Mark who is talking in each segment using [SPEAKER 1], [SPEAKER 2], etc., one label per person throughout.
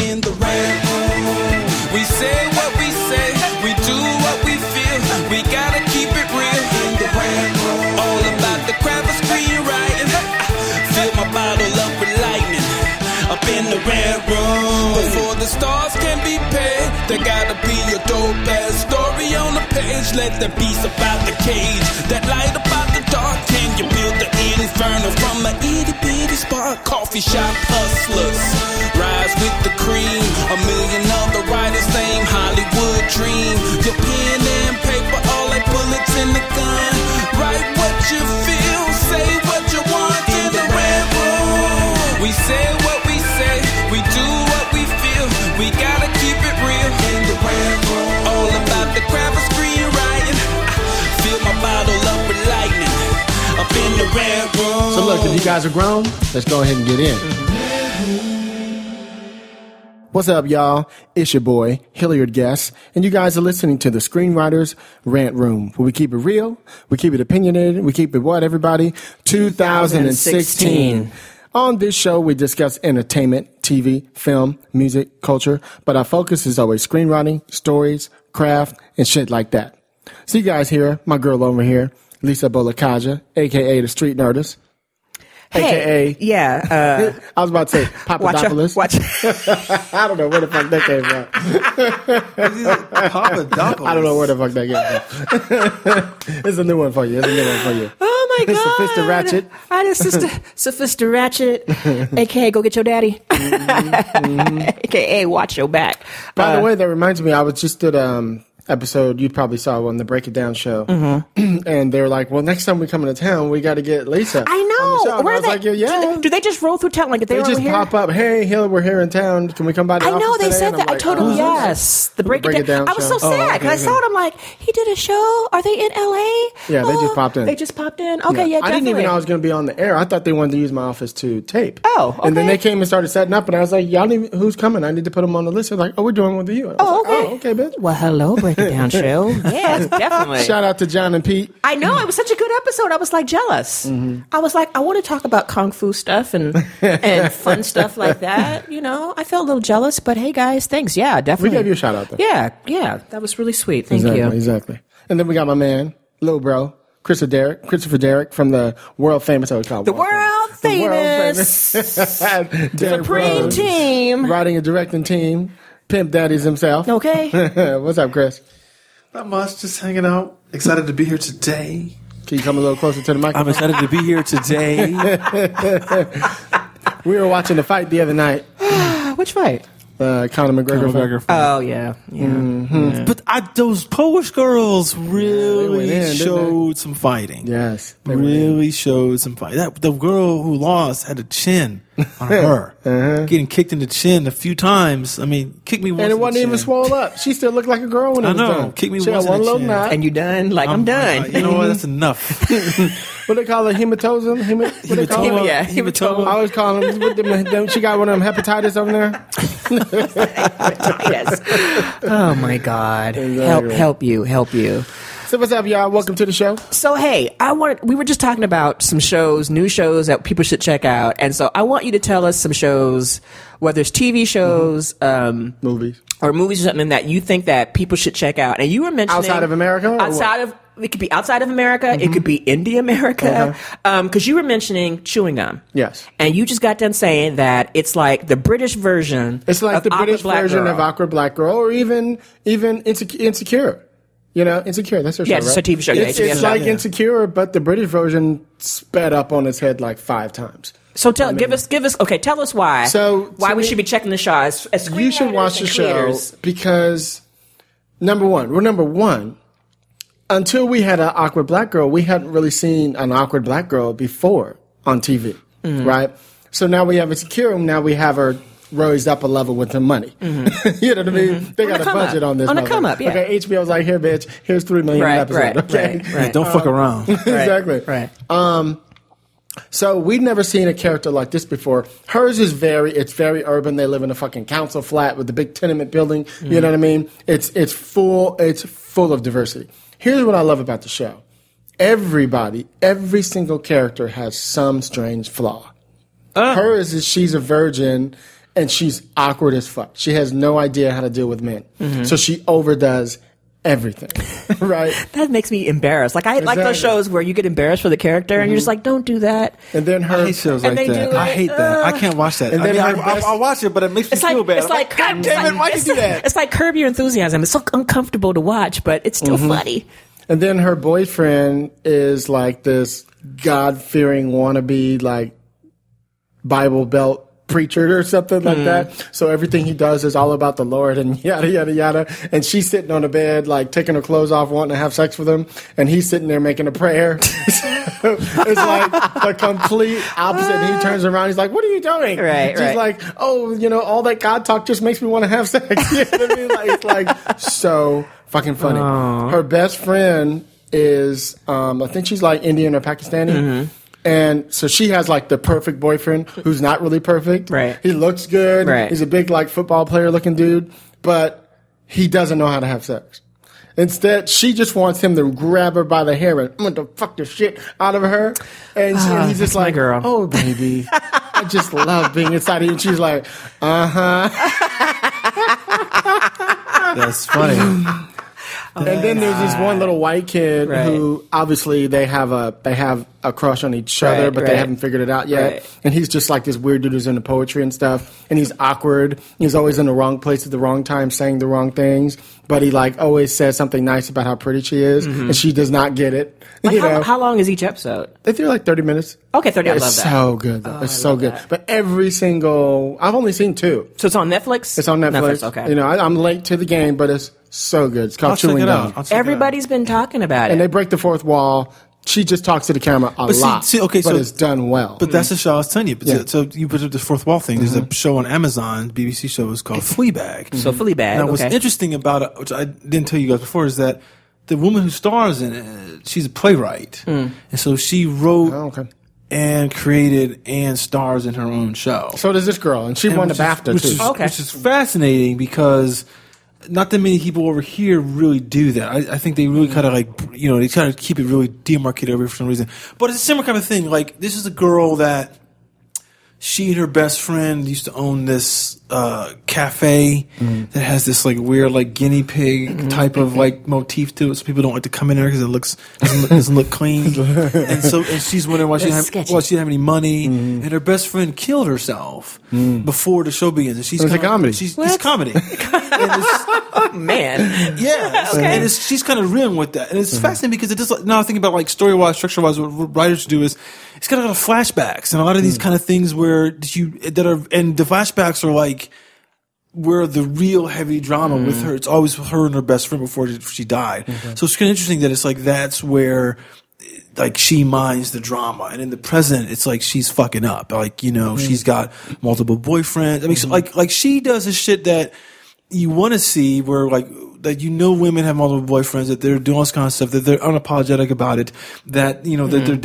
[SPEAKER 1] in the rant room. We say what we say, we do what we feel. We gotta keep it real in the rant room. All about the craft of screenwriting. Fill my bottle up with lightning. Up in the rant room. Before the stars can be paid, there gotta be a dope ass story on the page. Let the beast about the cage, that light about the dark. Can you build the inferno from an itty bitty spark? Coffee shop hustlers, rise with the cream. A million other writers, same Hollywood dream. Your pen and paper, all like bullets in the gun. Write what you feel, say what you want in the rant room. We say what we say, we do what we feel. We gotta keep it real in the rant room. All about the craft of screenwriting. Fill my bottle up with lightning. Up in the rant room.
[SPEAKER 2] So look, if you guys are grown, let's go ahead and get in. What's up, y'all? It's your boy, Hilliard Guest, and you guys are listening to the Screenwriters Rant Room, where we keep it real, we keep it opinionated, we keep it what, everybody? 2016. On this show, we discuss entertainment, TV, film, music, culture, but our focus is always screenwriting, stories, craft, and shit like that. See you guys here, my girl over here, Lisa Bolakaja, a.k.a. the Street Nerdist.
[SPEAKER 3] Hey,
[SPEAKER 2] AKA,
[SPEAKER 3] yeah.
[SPEAKER 2] I was about to say Papadopoulos.
[SPEAKER 3] Watch.
[SPEAKER 2] I don't know where the fuck that came from.
[SPEAKER 4] Papadopoulos.
[SPEAKER 2] I don't know where the fuck that came from. It's a new one for you.
[SPEAKER 3] Oh my God.
[SPEAKER 2] Sophister Ratchet.
[SPEAKER 3] I just Sophister Ratchet, a.k.a. go get your daddy, a.k.a. watch your back.
[SPEAKER 2] By the way, that reminds me, I was just at episode you probably saw on the Break It Down show, and they were like, "Well, next time we come into town, we got to get Lisa."
[SPEAKER 3] I know.
[SPEAKER 2] Where I was like, "Yeah."
[SPEAKER 3] Do they just roll through town like if
[SPEAKER 2] They just
[SPEAKER 3] here?
[SPEAKER 2] pop up. Hey, Hill, we're here in town. Can we come by the
[SPEAKER 3] I
[SPEAKER 2] office
[SPEAKER 3] know they
[SPEAKER 2] today?
[SPEAKER 3] said
[SPEAKER 2] And I'm
[SPEAKER 3] that. I
[SPEAKER 2] like,
[SPEAKER 3] told them yes. The Break It Down. I was so
[SPEAKER 2] show.
[SPEAKER 3] sad because I saw it. I'm like, he did a show. Are they in L.A.?
[SPEAKER 2] Yeah, they just popped in.
[SPEAKER 3] They just popped in. Okay, yeah,
[SPEAKER 2] I didn't even know I was going to be on the air. I thought they wanted to use my office to tape.
[SPEAKER 3] Oh, okay.
[SPEAKER 2] And then they came and started setting up, and I was like, "Y'all need who's coming? I need to put them on the list." They're like, "Oh, we're doing with you."
[SPEAKER 3] Oh, okay.
[SPEAKER 2] Like, okay, bitch.
[SPEAKER 3] Well, hello, Break It Down show. Yes, definitely.
[SPEAKER 2] Shout out to John and Pete.
[SPEAKER 3] I know, it was such a good episode. I was like jealous. I was like, I want to talk about kung fu stuff and fun stuff like that. You know, I felt a little jealous, but hey, guys, thanks. Yeah, definitely.
[SPEAKER 2] We gave you a shout out there.
[SPEAKER 3] Yeah, that was really sweet. Thank you.
[SPEAKER 2] Exactly. And then we got my man, little bro, Christopher Derrick from the world famous. I would call it
[SPEAKER 3] The world famous Supreme Team,
[SPEAKER 2] writing and directing team, Pimp Daddies himself.
[SPEAKER 3] Okay.
[SPEAKER 2] What's up, Chris?
[SPEAKER 4] Not much, just hanging out. Excited to be here today.
[SPEAKER 2] Can you come a little closer to the microphone?
[SPEAKER 4] I'm excited to be here today.
[SPEAKER 2] We were watching the fight the other night.
[SPEAKER 3] Which fight?
[SPEAKER 2] Conor McGregor.
[SPEAKER 3] Oh yeah.
[SPEAKER 4] But those Polish girls really
[SPEAKER 2] in,
[SPEAKER 4] showed some fighting.
[SPEAKER 2] Yes.
[SPEAKER 4] Really showed some fighting. The girl who lost had a chin on her. Getting kicked in the chin a few times. I mean, kick me once
[SPEAKER 2] And it
[SPEAKER 4] in the
[SPEAKER 2] wasn't even
[SPEAKER 4] chin.
[SPEAKER 2] swole up. She still looked like a girl when it
[SPEAKER 4] I
[SPEAKER 2] was
[SPEAKER 4] know.
[SPEAKER 2] done.
[SPEAKER 4] Kick me
[SPEAKER 2] She
[SPEAKER 4] once
[SPEAKER 2] had
[SPEAKER 4] in
[SPEAKER 2] one
[SPEAKER 4] the
[SPEAKER 2] little
[SPEAKER 4] chin.
[SPEAKER 2] knot.
[SPEAKER 3] And you done? Like I'm done.
[SPEAKER 4] You know what? That's enough.
[SPEAKER 2] What they call it? Hematoma? What they call it?
[SPEAKER 3] Yeah,
[SPEAKER 4] Hematoma.
[SPEAKER 2] I always call them. She got one of them hepatitis over there.
[SPEAKER 3] Yes. Oh my God.
[SPEAKER 2] Exactly.
[SPEAKER 3] Help you.
[SPEAKER 2] So what's up, y'all? Welcome to the show.
[SPEAKER 3] So hey, we were just talking about some shows, new shows that people should check out, and so I want you to tell us some shows, whether it's TV shows,
[SPEAKER 2] Movies.
[SPEAKER 3] or movies or something that you think that people should check out. And you were mentioning
[SPEAKER 2] Outside of America? Or
[SPEAKER 3] it could be outside of America, it could be Indie America, because you were mentioning chewing gum.
[SPEAKER 2] Yes.
[SPEAKER 3] And you just got done saying that it's like the British version.
[SPEAKER 2] It's like
[SPEAKER 3] of
[SPEAKER 2] the British
[SPEAKER 3] Awkward Black
[SPEAKER 2] version
[SPEAKER 3] Girl.
[SPEAKER 2] of Awkward Black Girl, or even Insecure. You know, Insecure. That's her show.
[SPEAKER 3] Yeah, it's
[SPEAKER 2] right?
[SPEAKER 3] a TV show. Yeah,
[SPEAKER 2] It's,
[SPEAKER 3] HBO
[SPEAKER 2] it's
[SPEAKER 3] show.
[SPEAKER 2] like Insecure, but the British version sped up on its head like 5 times.
[SPEAKER 3] So give us. Okay, tell us why.
[SPEAKER 2] So,
[SPEAKER 3] why
[SPEAKER 2] to
[SPEAKER 3] we
[SPEAKER 2] me-
[SPEAKER 3] show as
[SPEAKER 2] You should watch the show because number one, until we had an Awkward Black Girl, we hadn't really seen an Awkward Black Girl before on TV, right? So now we have Insecure, and now we have her raised up a level with the money. You know what I mean? They got a budget on this.
[SPEAKER 3] On a
[SPEAKER 2] motherfucker.
[SPEAKER 3] come up, yeah.
[SPEAKER 2] Okay, HBO's like, here, bitch, here's $3 million an episode. Okay,
[SPEAKER 4] Don't fuck around.
[SPEAKER 2] exactly.
[SPEAKER 3] Right.
[SPEAKER 2] So we'd never seen a character like this before. Hers is it's very urban. They live in a fucking council flat with a big tenement building. You know what I mean? It's full of diversity. Here's what I love about the show. Every single character has some strange flaw. Hers is she's a virgin and she's awkward as fuck. She has no idea how to deal with men.
[SPEAKER 3] Mm-hmm.
[SPEAKER 2] So she overdoes everything, right?
[SPEAKER 3] That makes me embarrassed. Like I like those shows where you get embarrassed for the character and you're just like, don't do that.
[SPEAKER 2] And then
[SPEAKER 4] I hate shows like that. I hate that. I can't watch that.
[SPEAKER 2] And then
[SPEAKER 4] I'll watch it, but it makes me feel bad.
[SPEAKER 3] It's like,
[SPEAKER 4] God damn it, why'd you do that?
[SPEAKER 3] It's like Curb Your Enthusiasm. It's so uncomfortable to watch, but it's still funny.
[SPEAKER 2] And then her boyfriend is like this God-fearing wannabe, like Bible Belt preacher or something like that. So everything he does is all about the Lord and yada, yada, yada. And she's sitting on the bed, like taking her clothes off, wanting to have sex with him. And he's sitting there making a prayer. So it's like the complete opposite. And he turns around. He's like, what are you doing?
[SPEAKER 3] Right,
[SPEAKER 2] She's like, oh, you know, all that God talk just makes me want to have sex. You know what I mean? Like, it's like so fucking funny. Her best friend is, I think she's like Indian or Pakistani. And so she has like the perfect boyfriend who's not really perfect.
[SPEAKER 3] Right.
[SPEAKER 2] He looks good.
[SPEAKER 3] Right.
[SPEAKER 2] He's a big like football player looking dude, but he doesn't know how to have sex. Instead, she just wants him to grab her by the hair and I'm going to fuck the shit out of her. And he's just like,
[SPEAKER 3] girl.
[SPEAKER 2] oh baby, I just love being inside of you. And she's like,
[SPEAKER 4] That's funny.
[SPEAKER 2] And then there's this one little white kid who obviously they have a crush on each other, but they haven't figured it out yet.
[SPEAKER 3] Right.
[SPEAKER 2] And he's just like this weird dude who's into poetry and stuff. And he's awkward. He's always in the wrong place at the wrong time, saying the wrong things. But he like always says something nice about how pretty she is, and she does not get it.
[SPEAKER 3] Like how long is each episode?
[SPEAKER 2] They're like 30 minutes.
[SPEAKER 3] Okay, 30. I love that.
[SPEAKER 2] It's so good, though. It's so good. But every single, I've only seen 2.
[SPEAKER 3] So it's on Netflix?
[SPEAKER 2] It's on Netflix.
[SPEAKER 3] Okay.
[SPEAKER 2] You know, I'm late to the game, but it's so good. It's called Chewing Gum.
[SPEAKER 3] Everybody's been talking about it.
[SPEAKER 2] And they break the fourth wall. She just talks to the camera a lot. But it's done well.
[SPEAKER 4] But that's the show I was telling you. So you put up this fourth wall thing. There's a show on Amazon, BBC show, is called Fleabag.
[SPEAKER 3] So Fleabag.
[SPEAKER 4] Now, what's interesting about it, which I didn't tell you guys before, is that the woman who stars in it, she's a playwright, and so she wrote and created and stars in her own show.
[SPEAKER 2] So does this girl, and she won the BAFTA too.
[SPEAKER 4] Which is fascinating because not that many people over here really do that. I think they really kind of like, you know, they try to keep it really demarcated over here for some reason. But it's a similar kind of thing. Like, this is a girl that she and her best friend used to own this cafe that has this like weird like guinea pig type of like motif to it, so people don't like to come in there because it doesn't look clean. and she's wondering why she didn't have any money. And her best friend killed herself before the show begins. And she's
[SPEAKER 2] a comedy.
[SPEAKER 4] It's comedy.
[SPEAKER 3] Oh, man.
[SPEAKER 4] Yeah. Okay. And she's kind of reeling with that. And it's fascinating because it does, now I think about like story-wise, structure-wise, what writers do is it's got a lot of flashbacks and a lot of these kind of things and the flashbacks are like where the real heavy drama with her, it's always her and her best friend before she died. So it's kind of interesting that it's like that's where like she minds the drama, and in the present it's like she's fucking up, like, you know, she's got multiple boyfriends. I mean, so like she does this shit that you want to see, where like that, you know, women have multiple boyfriends, that they're doing all this kind of stuff, that they're unapologetic about it, that, you know,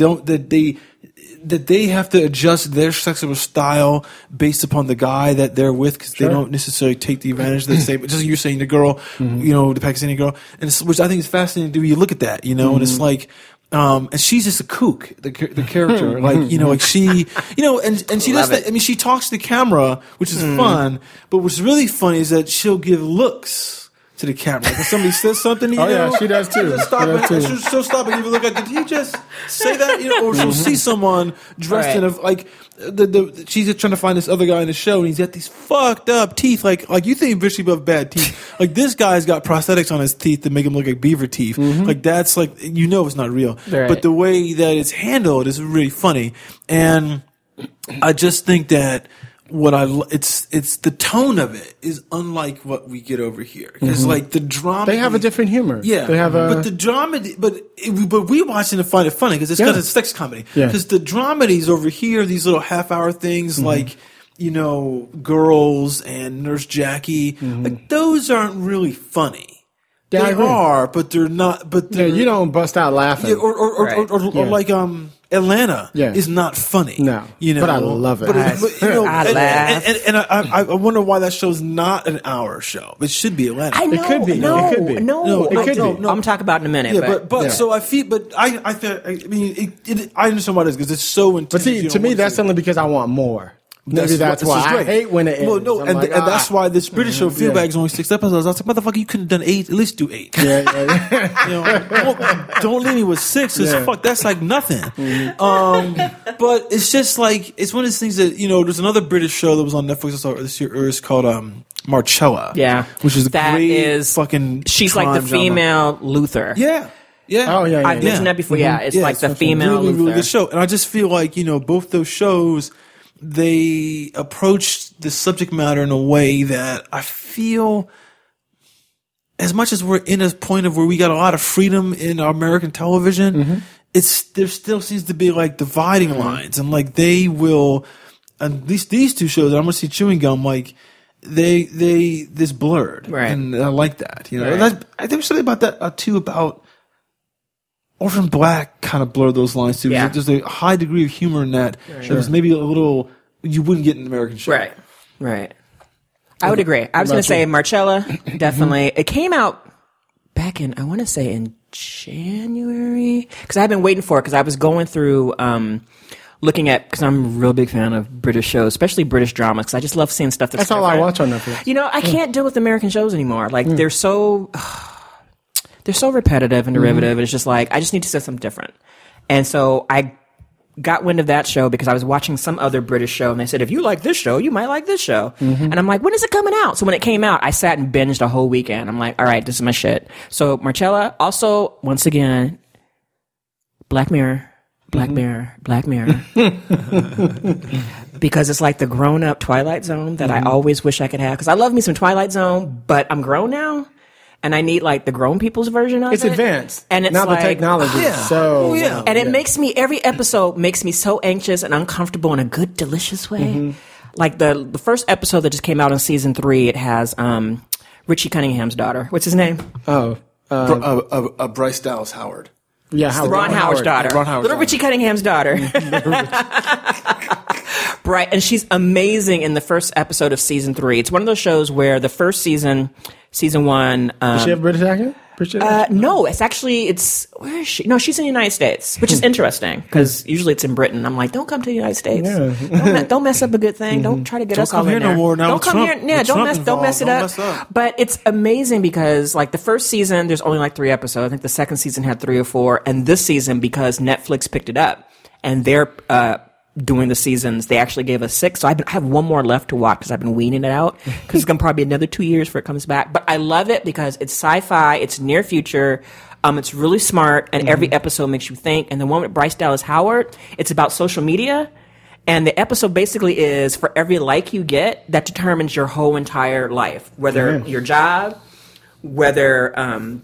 [SPEAKER 4] that they have to adjust their sexual style based upon the guy that they're with, because they don't necessarily take the advantage of the same. Just like you're saying, the girl, you know, the Pakistani girl, and which I think is fascinating to do. You look at that, you know, and it's like, and she's just a kook, the character, like, you know, like she, you know, and she does that. I mean, she talks to the camera, which is fun, but what's really funny is that she'll give looks to the camera. Like if somebody says something to you,
[SPEAKER 2] yeah, she does too.
[SPEAKER 4] She'll stop and give a look like, did he just say that? You know, or she'll see someone dressed in a, like, she's just trying to find this other guy in the show, and he's got these fucked up teeth. Like you think Bishop have bad teeth. Like, this guy's got prosthetics on his teeth to make him look like beaver teeth. Like, that's like, you know, it's not real.
[SPEAKER 3] Right.
[SPEAKER 4] But the way that it's handled is really funny. And I just think that it's the tone of it is unlike what we get over here, because like the drama,
[SPEAKER 2] they have a different humor.
[SPEAKER 4] Yeah,
[SPEAKER 2] they have
[SPEAKER 4] but the drama, but we watching to find it funny because it's sex comedy. Because the dramedies over here, these little half-hour things like, you know, Girls and Nurse Jackie, like those aren't really funny.
[SPEAKER 2] Yeah,
[SPEAKER 4] they are, but they're not. But
[SPEAKER 2] you don't bust out laughing.
[SPEAKER 4] Yeah, or like Atlanta is not funny.
[SPEAKER 2] No,
[SPEAKER 4] you know,
[SPEAKER 2] but I love it.
[SPEAKER 4] But you know,
[SPEAKER 3] I laugh.
[SPEAKER 4] And I wonder why that show's not an hour show. It should be Atlanta.
[SPEAKER 3] I know.
[SPEAKER 2] It could be.
[SPEAKER 3] No,
[SPEAKER 2] it could be.
[SPEAKER 3] No,
[SPEAKER 2] it could be.
[SPEAKER 3] I'm going to talk about it in a minute.
[SPEAKER 4] Yeah, but so I feel, but I mean, I understand why it is, because it's so intense.
[SPEAKER 2] But see, to me, that's only because I want more. Maybe that's
[SPEAKER 4] this
[SPEAKER 2] why
[SPEAKER 4] is
[SPEAKER 2] I
[SPEAKER 4] great.
[SPEAKER 2] hate when it ends.
[SPEAKER 4] Well, no,
[SPEAKER 2] I'm
[SPEAKER 4] and,
[SPEAKER 2] like,
[SPEAKER 4] and that's why this British show Fleabag is only 6 episodes. I was like, motherfucker, you couldn't have done 8. At least do 8.
[SPEAKER 2] Yeah.
[SPEAKER 4] You know, don't leave me with 6. Cause fuck, that's like nothing. But it's just like it's one of those things that there's another British show that was on Netflix I saw this year. It's called Marcella.
[SPEAKER 3] Yeah,
[SPEAKER 4] which is
[SPEAKER 3] that
[SPEAKER 4] great
[SPEAKER 3] is
[SPEAKER 4] fucking.
[SPEAKER 3] She's like the female Luther.
[SPEAKER 4] Yeah. Yeah.
[SPEAKER 2] Oh yeah.
[SPEAKER 3] I've mentioned that before. Yeah, it's like the female
[SPEAKER 4] really,
[SPEAKER 3] Luther.
[SPEAKER 4] really good show. And I just feel like both those shows, they approach the subject matter in a way that I feel, as much as we're in a point of where we got a lot of freedom in our American television, there still seems to be like dividing lines, and like they will, at least these two shows, I'm gonna see Chewing Gum, like they this blurred,
[SPEAKER 3] right?
[SPEAKER 4] And I like that,
[SPEAKER 3] Right.
[SPEAKER 4] I think something about that too, about Orphan Black kind of blurred those lines too.
[SPEAKER 3] Yeah.
[SPEAKER 4] There's a high degree of humor in that. Right. It was maybe a little you wouldn't get in an American show.
[SPEAKER 3] Right. I would agree. I was going to say Marcella, definitely. It came out back in, I want to say in January, because I've been waiting for it, because I was going through looking at, because I'm a real big fan of British shows, especially British dramas, because I just love seeing stuff that's
[SPEAKER 2] all
[SPEAKER 3] different.
[SPEAKER 2] I watch on Netflix.
[SPEAKER 3] I can't deal with American shows anymore. Like they're so repetitive and derivative. And it's just like, I just need to see something different. And so I got wind of that show because I was watching some other British show, and they said, if you like this show, you might like this show. And I'm like, when is it coming out? So when it came out, I sat and binged a whole weekend. I'm like, all right, this is my shit. So Marcella, also, once again, Black Mirror. Because it's like the grown-up Twilight Zone that I always wish I could have. Because I love me some Twilight Zone, but I'm grown now. And I need like the grown people's version of it.
[SPEAKER 2] It's advanced.
[SPEAKER 3] And it's
[SPEAKER 2] now
[SPEAKER 3] like,
[SPEAKER 2] the technology is so...
[SPEAKER 3] And it makes me, every episode makes me so anxious and uncomfortable in a good, delicious way. Like the first episode that just came out in season 3, it has Richie Cunningham's daughter. What's his name?
[SPEAKER 4] Bryce Dallas Howard.
[SPEAKER 2] Yeah,
[SPEAKER 3] Ron Howard's daughter.
[SPEAKER 4] Ron Howard's
[SPEAKER 3] Little
[SPEAKER 4] daughter.
[SPEAKER 3] Richie Cunningham's daughter. Right. And she's amazing in the first episode of season 3. It's one of those shows where the first season 1...
[SPEAKER 2] Does she have a British accent?
[SPEAKER 3] No, where is she? No, she's in the United States, which is interesting because usually it's in Britain. I'm like, don't come to the United States.
[SPEAKER 2] Yeah.
[SPEAKER 3] Don't mess up a good thing. Don't try to get us all in there.
[SPEAKER 4] Don't come here no more now.
[SPEAKER 3] Don't
[SPEAKER 4] with
[SPEAKER 3] come
[SPEAKER 4] Trump.
[SPEAKER 3] here. Yeah,
[SPEAKER 4] With
[SPEAKER 3] don't
[SPEAKER 4] Trump
[SPEAKER 3] mess it
[SPEAKER 4] involved,
[SPEAKER 3] up. But it's amazing because like the first season, there's only like 3 episodes. I think the second season had 3 or 4, and this season, because Netflix picked it up and they're doing the seasons, they actually gave us 6. So I have 1 more left to watch because I've been weaning it out because it's going to probably be another 2 years before it comes back. But I love it because it's sci-fi, it's near future, it's really smart, and every episode makes you think. And the one with Bryce Dallas Howard, it's about social media. And the episode basically is for every like you get, that determines your whole entire life, whether your job, whether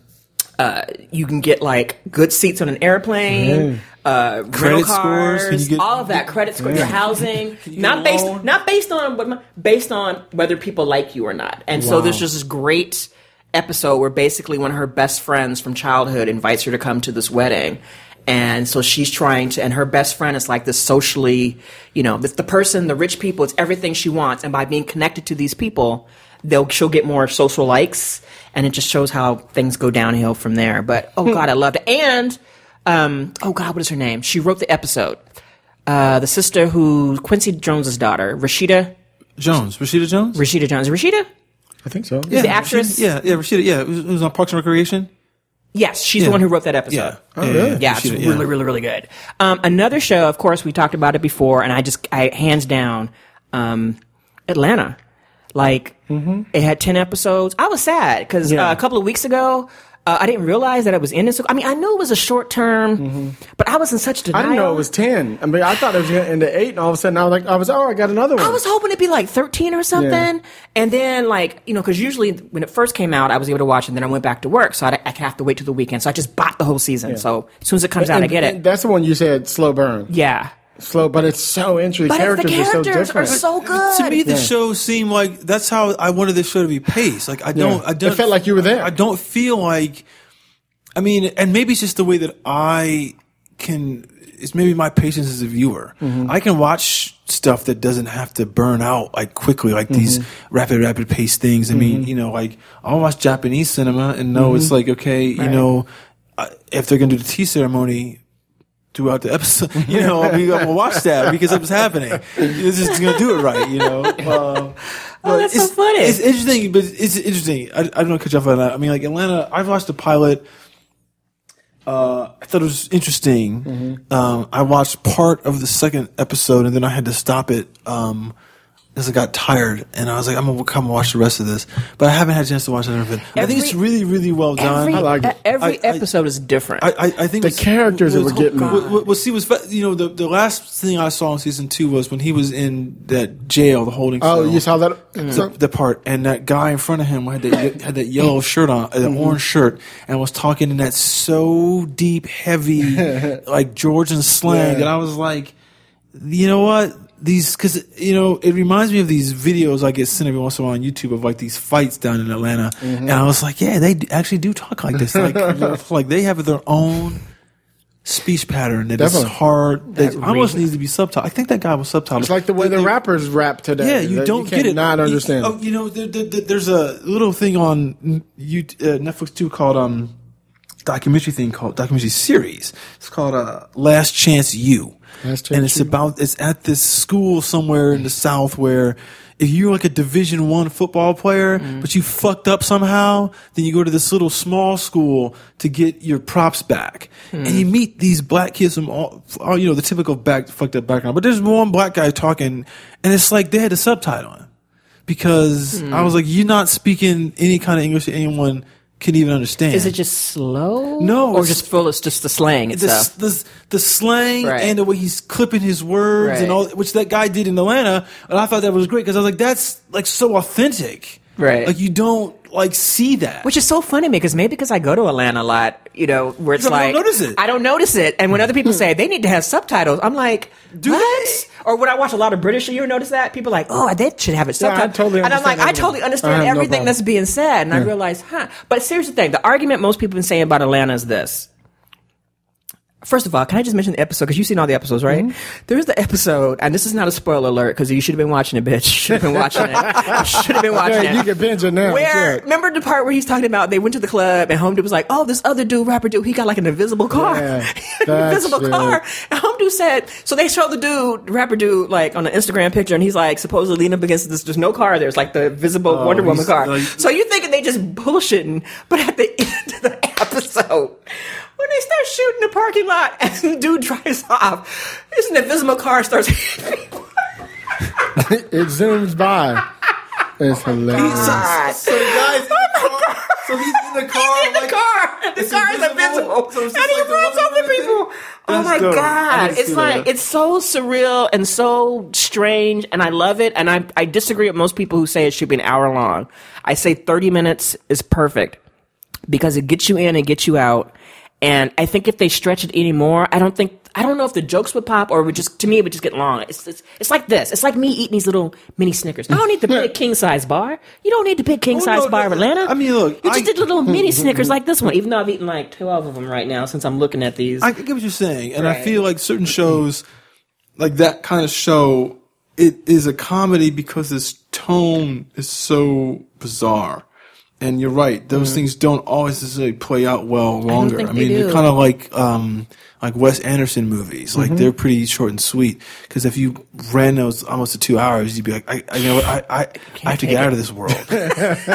[SPEAKER 3] you can get like good seats on an airplane, rental cars, all of that, credit score, your housing, not based on whether people like you or not. And so there's just this great episode where basically one of her best friends from childhood invites her to come to this wedding. And so she's trying to, and her best friend is like this socially, the person, the rich people, it's everything she wants. And by being connected to these people, she'll get more social likes, and it just shows how things go downhill from there. But, oh God, I loved it. And, oh God, what is her name? She wrote the episode. The sister Quincy Jones's daughter, Rashida Jones? Rashida?
[SPEAKER 2] I think so.
[SPEAKER 3] Yeah, the actress?
[SPEAKER 4] Rashida, yeah. It was on Parks and Recreation.
[SPEAKER 3] Yes, she's the one who wrote that episode.
[SPEAKER 4] Yeah.
[SPEAKER 2] Oh, really?
[SPEAKER 3] Yeah, it's really, really, really good. Another show, of course, we talked about it before, and I hands down, Atlanta. Like, it had 10 episodes. I was sad because a couple of weeks ago, I didn't realize that it was ending. So, I mean, I knew it was a short term, but I was in such denial.
[SPEAKER 2] I didn't know it was 10. I mean, I thought it was going to end at 8, and all of a sudden I got another one.
[SPEAKER 3] I was hoping it'd be like 13 or something. Yeah. And then, like, because usually when it first came out, I was able to watch it, and then I went back to work, so I have to wait till the weekend. So I just bought the whole season. Yeah. So as soon as it comes out, I get it.
[SPEAKER 2] That's the one you said, slow burn.
[SPEAKER 3] Yeah.
[SPEAKER 2] Slow, but it's so interesting. The characters
[SPEAKER 3] are so good.
[SPEAKER 4] To me, the show seemed like that's how I wanted this show to be paced. Like I don't.
[SPEAKER 2] It felt like you were there.
[SPEAKER 4] I don't feel like. I mean, and maybe it's just the way that I can. It's maybe my patience as a viewer. I can watch stuff that doesn't have to burn out like quickly, like these rapid paced things. I mean, like I'll watch Japanese cinema and know it's like okay, if they're gonna do the tea ceremony. throughout the episode. You know, I'm gonna watch that because it was happening. This is gonna do it right. You know.
[SPEAKER 3] That's so funny.
[SPEAKER 4] It's interesting, but it's interesting. I don't know to cut you off on that. I mean, like Atlanta, I've watched the pilot. I thought it was interesting. I watched part of the second episode and then I had to stop it because I got tired, and I was like, I'm gonna come watch the rest of this, but I haven't had a chance to watch it. I think it's really, really well done.
[SPEAKER 2] I like it.
[SPEAKER 3] Every episode is different.
[SPEAKER 4] I think
[SPEAKER 2] the characters that were getting.
[SPEAKER 4] Well, see, the last thing I saw in season 2 was when he was in that jail, the holding cell.
[SPEAKER 2] Oh, you saw that?
[SPEAKER 4] The part, and that guy in front of him had that yellow shirt on, the orange shirt, and was talking in that so deep, heavy, like Georgian slang, that I was like, you know what? Because it reminds me of these videos I get sent every once in a while on YouTube of like these fights down in Atlanta, and I was like, yeah, they actually do talk like this, like they have their own speech pattern that is hard. That almost needs to be subtitled. I think that guy was subtitled.
[SPEAKER 2] It's like the way the rappers rap today.
[SPEAKER 4] Yeah, you don't get it.
[SPEAKER 2] Not understand.
[SPEAKER 4] There's a little thing on Netflix too called documentary series. It's called Last Chance U. And it's at this school somewhere in the South where if you're like a Division I football player, but you fucked up somehow, then you go to this little small school to get your props back. And you meet these black kids from all the typical fucked up background. But there's one black guy talking, and it's like they had a subtitle on. Because I was like, you're not speaking any kind of English to anyone can even understand.
[SPEAKER 3] Is it just slow?
[SPEAKER 4] No.
[SPEAKER 3] Or just full, it's just the slang itself?
[SPEAKER 4] The slang and the way he's clipping his words and all, which that guy did in Atlanta, and I thought that was great because I was like, that's like so authentic.
[SPEAKER 3] Right.
[SPEAKER 4] Like you don't like see that.
[SPEAKER 3] Which is so funny because maybe because I go to Atlanta a lot, where it's like,
[SPEAKER 4] don't notice it.
[SPEAKER 3] I don't notice it. And when other people say they need to have subtitles, I'm like, what? Or when I watch a lot of British, you notice that? People are like, oh, they should have it subtitled. And I'm like, I totally understand everything that's being said. And I realize, But here's the thing. The argument most people have been saying about Atlanta is this. First of all, can I just mention the episode? Because you've seen all the episodes, right? There's the episode, and this is not a spoiler alert, because you should have been watching it, bitch. You should have been watching it. You should have been watching it.
[SPEAKER 2] You can binge it now.
[SPEAKER 3] Remember the part where he's talking about they went to the club, and Home Dude was like, oh, this other dude, rapper dude, he got like an invisible car.
[SPEAKER 2] Yeah,
[SPEAKER 3] an invisible car. And Home Dude said, so they show the dude, rapper dude, like on an Instagram picture, and he's like supposedly leaning up against this, there's no car there. It's like the visible Wonder Woman car. Like, so you're thinking they just bullshitting, but at the end of the episode, when they start shooting the parking lot and the dude drives off, this invisible car starts hitting people.
[SPEAKER 2] It zooms by. It's hilarious.
[SPEAKER 4] So guys, so he's in the car.
[SPEAKER 3] He's in the car. The car is invisible. So and he runs over people. Oh my God. It's like, it's so surreal and so strange, and I love it. And I disagree with most people who say it should be an hour long. I say 30 minutes is perfect because it gets you in and gets you out. And I think if they stretch it anymore, I don't know if the jokes would pop or to me, it would just get long. It's like this. It's like me eating these little mini Snickers. I don't need the big king size bar. You don't need the big king size bar of Atlanta.
[SPEAKER 4] I mean, look.
[SPEAKER 3] You just did little mini Snickers like this one, even though I've eaten like 12 of them right now since I'm looking at these.
[SPEAKER 4] I get what you're saying. And I feel like certain shows, like that kind of show, it is a comedy because its tone is so bizarre. And you're right; those things don't always necessarily play out well longer. I mean, they're kind of like Wes Anderson movies. Like they're pretty short and sweet. Because if you ran those almost to 2 hours, you'd be like, I have to get out of this world.
[SPEAKER 2] And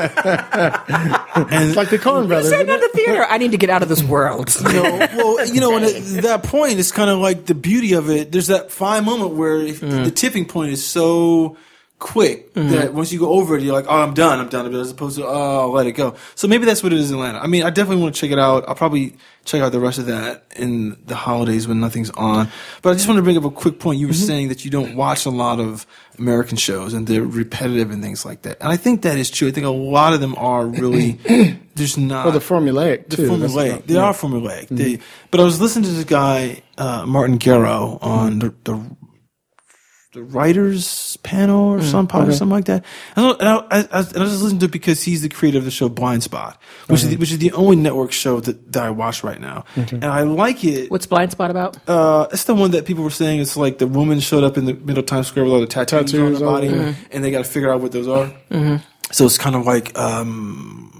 [SPEAKER 2] it's like the Coen Brothers.
[SPEAKER 3] You said in the theater, I need to get out of this world.
[SPEAKER 4] And at that point, it's kind of like the beauty of it. There's that fine moment where the tipping point is so quick that once you go over it, you're like, oh, I'm done, as opposed to, oh, I'll let it go. So maybe that's what it is in Atlanta. I mean, I definitely want to check it out. I'll probably check out the rest of that in the holidays when nothing's on. But I just want to bring up a quick point. You were saying that you don't watch a lot of American shows and they're repetitive and things like that. And I think that is true. I think a lot of them are really just not.
[SPEAKER 2] Well, they're formulaic, too.
[SPEAKER 4] They are formulaic. But I was listening to this guy, Martin Garrow, on the writers panel or something like that. And I just listened to it because he's the creator of the show Blind Spot, which is the only network show that I watch right now. And I like it.
[SPEAKER 3] What's Blind Spot about?
[SPEAKER 4] It's the one that people were saying it's like the woman showed up in the middle of Times Square with all the tattoos on her body, and they got to figure out what those are. So it's kind of like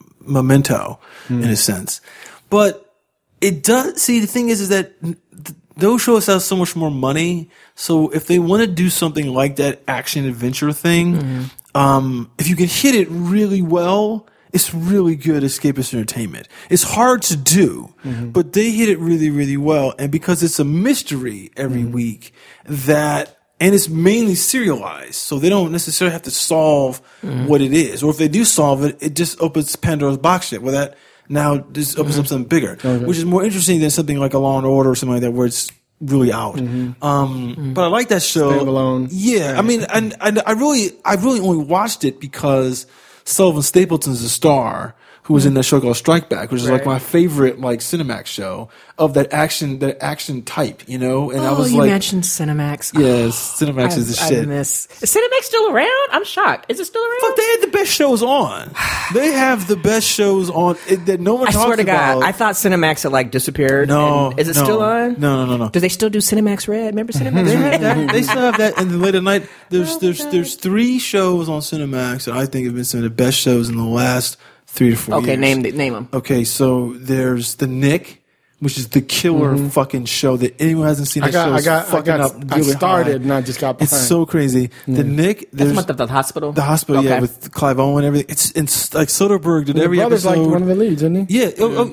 [SPEAKER 4] Memento in a sense. But it does. See, the thing is that those shows have so much more money. So if they want to do something like that action adventure thing, if you can hit it really well, it's really good escapist entertainment. It's hard to do, but they hit it really, really well. And because it's a mystery every week and it's mainly serialized, so they don't necessarily have to solve what it is. Or if they do solve it, it just opens Pandora's box shit, where that now this opens up something bigger, which is more interesting than something like a Law and Order or something like that, where it's really out. But I like that show.
[SPEAKER 2] Standalone.
[SPEAKER 4] Yeah, I mean, and I really only watched it because Sullivan Stapleton's the star who was in that show called Strike Back, which is like my favorite like Cinemax show of that action type, you know. And I was
[SPEAKER 3] you
[SPEAKER 4] like,
[SPEAKER 3] mentioned Cinemax.
[SPEAKER 4] yes, Cinemax is the shit.
[SPEAKER 3] Is Cinemax still around? I'm shocked. Is it still around?
[SPEAKER 4] Fuck, they had the best shows on. They have the best shows on that no one
[SPEAKER 3] I
[SPEAKER 4] talks
[SPEAKER 3] swear to God,
[SPEAKER 4] about.
[SPEAKER 3] I thought Cinemax had like disappeared.
[SPEAKER 4] No,
[SPEAKER 3] Is it
[SPEAKER 4] no.
[SPEAKER 3] still on?
[SPEAKER 4] No.
[SPEAKER 3] Do they still do Cinemax Red? Remember Cinemax
[SPEAKER 4] They
[SPEAKER 3] Red?
[SPEAKER 4] have that. They still have that. And then late at night, there's 3 shows on Cinemax that I think have been some of the best shows in the last 3 to 4 years.
[SPEAKER 3] Okay, name them.
[SPEAKER 4] Okay, so there's The Nick, which is the killer fucking show that anyone hasn't seen.
[SPEAKER 2] I started
[SPEAKER 4] high.
[SPEAKER 2] and I just got behind.
[SPEAKER 4] It's so crazy. The Nick, there's
[SPEAKER 3] That's the hospital.
[SPEAKER 4] the hospital,
[SPEAKER 3] Okay.
[SPEAKER 4] yeah, with Clive Owen and everything. It's like Soderbergh did every
[SPEAKER 2] brother's
[SPEAKER 4] episode.
[SPEAKER 2] like one of the leads, isn't he?
[SPEAKER 4] Yeah.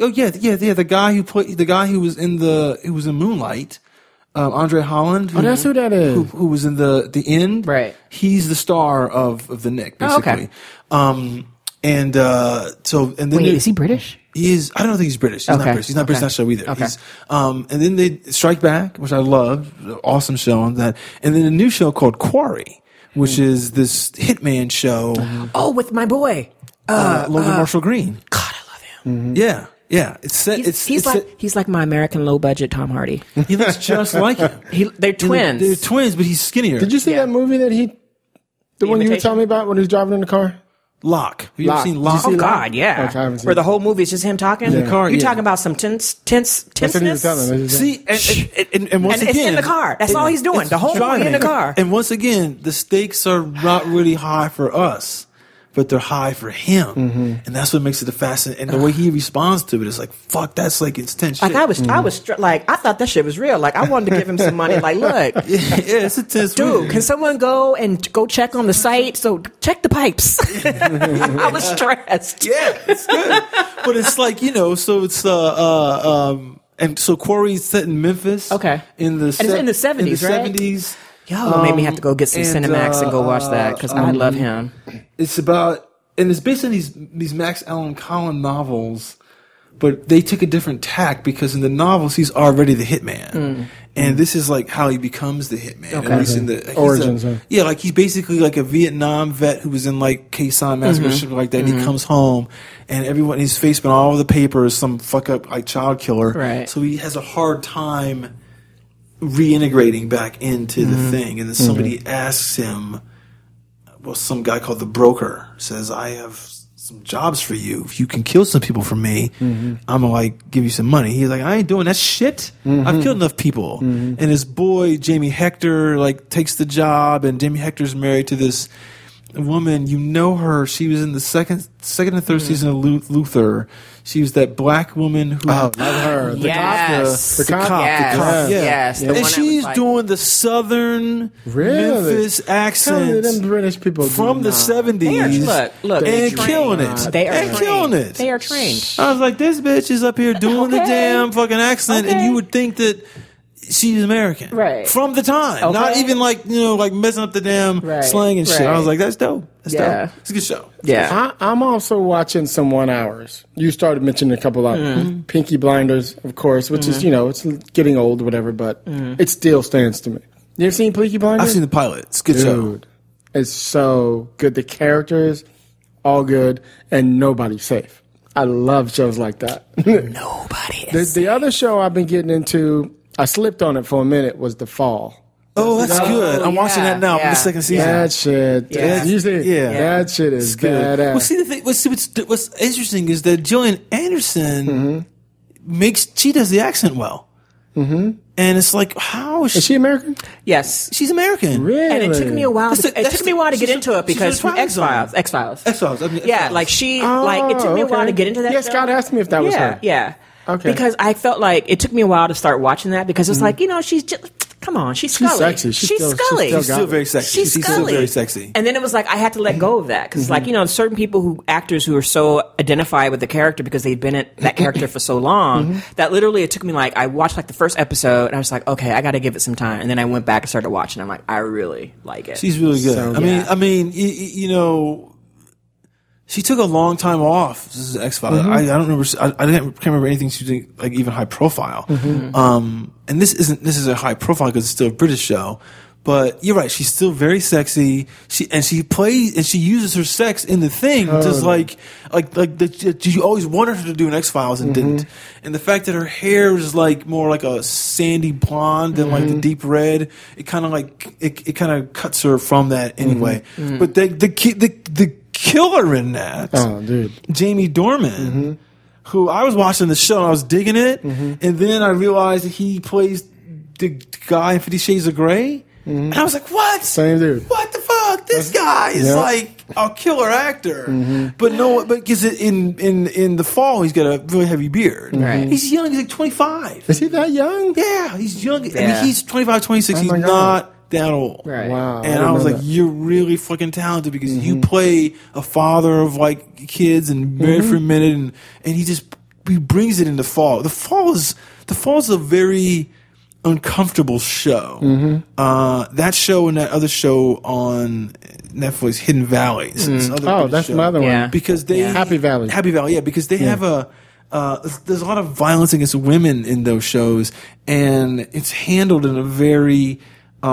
[SPEAKER 4] Yeah. The guy who was in Moonlight, Andre Holland.
[SPEAKER 2] That's who that is.
[SPEAKER 4] Who was in the end?
[SPEAKER 3] Right.
[SPEAKER 4] He's the star of The Nick,
[SPEAKER 3] Oh, okay.
[SPEAKER 4] basically. And then
[SPEAKER 3] Wait, is he British?
[SPEAKER 4] he is. I don't think he's British. He's not
[SPEAKER 3] Okay.
[SPEAKER 4] British. He's not British.
[SPEAKER 3] Okay.
[SPEAKER 4] That show either.
[SPEAKER 3] Okay.
[SPEAKER 4] He's, and then they Strike Back, which I love. Awesome show on that. And then a new show called Quarry, which is this hitman show.
[SPEAKER 3] Oh, with my boy.
[SPEAKER 4] Logan Marshall Green.
[SPEAKER 3] God, I love him.
[SPEAKER 4] Yeah. Yeah. It's set.
[SPEAKER 3] He's like my American low budget Tom Hardy.
[SPEAKER 4] He looks just like him.
[SPEAKER 3] They're twins.
[SPEAKER 4] They're twins, but he's skinnier.
[SPEAKER 2] Did you see that movie the one you were
[SPEAKER 3] Imitation?
[SPEAKER 2] telling me about when he was driving in the car?
[SPEAKER 4] Locke? Have you ever
[SPEAKER 2] Locke.
[SPEAKER 4] seen
[SPEAKER 2] Did you
[SPEAKER 4] Locke?
[SPEAKER 2] see
[SPEAKER 3] Oh
[SPEAKER 2] Locke?
[SPEAKER 3] God, yeah.
[SPEAKER 2] Okay, I haven't seen
[SPEAKER 3] Where the
[SPEAKER 2] it.
[SPEAKER 3] whole movie is just him talking.
[SPEAKER 4] In the car,
[SPEAKER 3] You're
[SPEAKER 4] yeah.
[SPEAKER 3] talking about some tenseness.
[SPEAKER 2] That's what he was telling me.
[SPEAKER 4] See, and once
[SPEAKER 3] And it's
[SPEAKER 4] again,
[SPEAKER 3] in the car. That's all he's doing.
[SPEAKER 4] it's
[SPEAKER 3] The whole movie
[SPEAKER 4] driving.
[SPEAKER 3] in the car.
[SPEAKER 4] And once again, the stakes are not really high for us, but they're high for him, and that's what makes it fascinating. And the way he responds to it is like, "Fuck, that's like intense shit."
[SPEAKER 3] Like I was like I thought that shit was real. Like I wanted to give him some money. Like, look,
[SPEAKER 4] yeah, it's intense.
[SPEAKER 3] dude,
[SPEAKER 4] movie.
[SPEAKER 3] can someone go check on the site? So check the pipes. I was stressed.
[SPEAKER 4] Yeah, it's good, but it's like so it's and so Quarry's set in Memphis.
[SPEAKER 3] Okay.
[SPEAKER 4] in
[SPEAKER 3] it's in the 70s, right?
[SPEAKER 4] 70s.
[SPEAKER 3] Yo, made me have to go get some Cinemax and go watch that because I love him.
[SPEAKER 4] It's about, and it's based on these Max Allan Collin novels, but they took a different tack because in the novels he's already the hitman, and this is like how he becomes the hitman.
[SPEAKER 3] Okay.
[SPEAKER 4] At least in the
[SPEAKER 2] Origins, huh?
[SPEAKER 4] yeah, like he's basically like a Vietnam vet who was in like Khe Sanh Massacre, shit like that. And he comes home, and everyone he's faced by all over the papers, some fuck up like child killer.
[SPEAKER 3] Right.
[SPEAKER 4] So he has a hard time reintegrating back into the thing, and then somebody asks him. Well, some guy called the broker says, "I have some jobs for you. If you can kill some people for me, I'm gonna like give you some money." He's like, "I ain't doing that shit. I've killed enough people." And his boy Jamie Hector like takes the job, and Jamie Hector's married to this woman. You know her? She was in the second and third season of Luther. She was that black woman who.
[SPEAKER 2] Love her.
[SPEAKER 3] Yes.
[SPEAKER 2] The cop.
[SPEAKER 3] Yes.
[SPEAKER 4] Yeah.
[SPEAKER 3] Yes. The one
[SPEAKER 4] And
[SPEAKER 3] that
[SPEAKER 4] she's
[SPEAKER 3] was like-
[SPEAKER 4] doing the southern
[SPEAKER 2] Really?
[SPEAKER 4] Memphis
[SPEAKER 2] Tell me
[SPEAKER 4] accent
[SPEAKER 2] them British people
[SPEAKER 4] from
[SPEAKER 2] do
[SPEAKER 4] the
[SPEAKER 2] not.
[SPEAKER 4] 70s.
[SPEAKER 3] Look,
[SPEAKER 4] and
[SPEAKER 3] they're
[SPEAKER 4] killing
[SPEAKER 3] trained.
[SPEAKER 4] it.
[SPEAKER 3] They are
[SPEAKER 4] and
[SPEAKER 3] trained.
[SPEAKER 4] killing it.
[SPEAKER 3] They are trained.
[SPEAKER 4] I was like, this bitch is up here doing the
[SPEAKER 3] Okay.
[SPEAKER 4] damn fucking accent, and
[SPEAKER 3] Okay.
[SPEAKER 4] you would think that she's American,
[SPEAKER 3] Right.
[SPEAKER 4] From the time,
[SPEAKER 3] Okay.
[SPEAKER 4] not even like like messing up the damn
[SPEAKER 3] Right.
[SPEAKER 4] slang and shit. I
[SPEAKER 3] Right.
[SPEAKER 4] was like, that's dope. That's
[SPEAKER 3] Yeah.
[SPEAKER 4] dope. It's a good show.
[SPEAKER 3] Yeah.
[SPEAKER 2] I'm also watching some 1 hours. You started mentioning a couple of Pinky Blinders, of course, which is it's getting old, or whatever, but it still stands to me. You ever seen Pinky Blinders?
[SPEAKER 4] I've seen the pilot. It's a good show.
[SPEAKER 2] Dude, it's so good. The characters, all good, and nobody's safe. I love shows like that.
[SPEAKER 3] Nobody is.
[SPEAKER 2] The other show I've been getting into, I slipped on it for a minute, was The Fall.
[SPEAKER 4] Oh, that's good. I'm watching that now.
[SPEAKER 3] yeah,
[SPEAKER 4] I'm the second season.
[SPEAKER 2] That shit,
[SPEAKER 3] Yeah.
[SPEAKER 2] you see it?
[SPEAKER 4] Yeah.
[SPEAKER 2] That shit is
[SPEAKER 4] It's good.
[SPEAKER 2] badass.
[SPEAKER 4] Well, see the thing. What's interesting is that Gillian Anderson she does the accent well, and it's like how
[SPEAKER 2] Is she American?
[SPEAKER 3] Yes.
[SPEAKER 4] she's American?
[SPEAKER 2] Really?
[SPEAKER 3] And it took me a while.
[SPEAKER 4] That's
[SPEAKER 3] To get
[SPEAKER 4] she's
[SPEAKER 3] into it because
[SPEAKER 4] she's a
[SPEAKER 3] from X Files.
[SPEAKER 4] X-Files. I mean,
[SPEAKER 3] Yeah,
[SPEAKER 4] X-Files.
[SPEAKER 3] like it took me a while to get into that.
[SPEAKER 2] Yeah,
[SPEAKER 3] show.
[SPEAKER 2] Scott asked me if that was her.
[SPEAKER 3] Yeah.
[SPEAKER 2] Okay.
[SPEAKER 3] Because I felt like it took me a while to start watching that because it's like, she's just, come on, she's Scully.
[SPEAKER 2] Sexy.
[SPEAKER 3] She's Scully.
[SPEAKER 4] She's still very sexy.
[SPEAKER 3] She's
[SPEAKER 4] She's
[SPEAKER 3] Scully.
[SPEAKER 4] still very sexy.
[SPEAKER 3] And then it was like I had to let go of that because, certain people actors who are so identified with the character because they've been at that character for so long that literally it took me like I watched like the first episode and I was like, okay, I got to give it some time. And then I went back and started watching. I'm like, I really like it.
[SPEAKER 4] She's really good.
[SPEAKER 2] So,
[SPEAKER 4] I mean, she took a long time off. This is X-Files. I don't remember. I can't remember anything she did like even high profile. And this is a high profile because it's still a British show. But you're right. She's still very sexy. She plays and she uses her sex in the thing, just like you always wanted her to do in X-Files and didn't. And the fact that her hair is like more like a sandy blonde than like the deep red, it kind of like it kind of cuts her from that anyway. But the killer in that, Jamie Dornan, who I was watching the show and I was digging it, and then I realized that he plays the guy in 50 Shades of Grey, and I was like, what?
[SPEAKER 2] Same dude.
[SPEAKER 4] What the fuck? This guy is like a killer actor. But because in the fall he's got a really heavy beard.
[SPEAKER 3] Right.
[SPEAKER 4] He's young, he's like 25.
[SPEAKER 2] Is he that young?
[SPEAKER 4] Yeah, he's young. I
[SPEAKER 3] Yeah.
[SPEAKER 4] mean, he's 25, 26,
[SPEAKER 2] Oh
[SPEAKER 4] he's
[SPEAKER 2] my God.
[SPEAKER 4] not that old.
[SPEAKER 3] Right.
[SPEAKER 2] Wow.
[SPEAKER 4] And I was like, you're really fucking talented because you play a father of like kids and married for a minute, and he brings it into fall. The fall is a very uncomfortable show. That show and that other show on Netflix, Hidden Valleys.
[SPEAKER 2] That's my other
[SPEAKER 3] Yeah.
[SPEAKER 2] one.
[SPEAKER 4] Because they
[SPEAKER 2] Happy Valley.
[SPEAKER 4] yeah, because they have there's a lot of violence against women in those shows, and it's handled in a very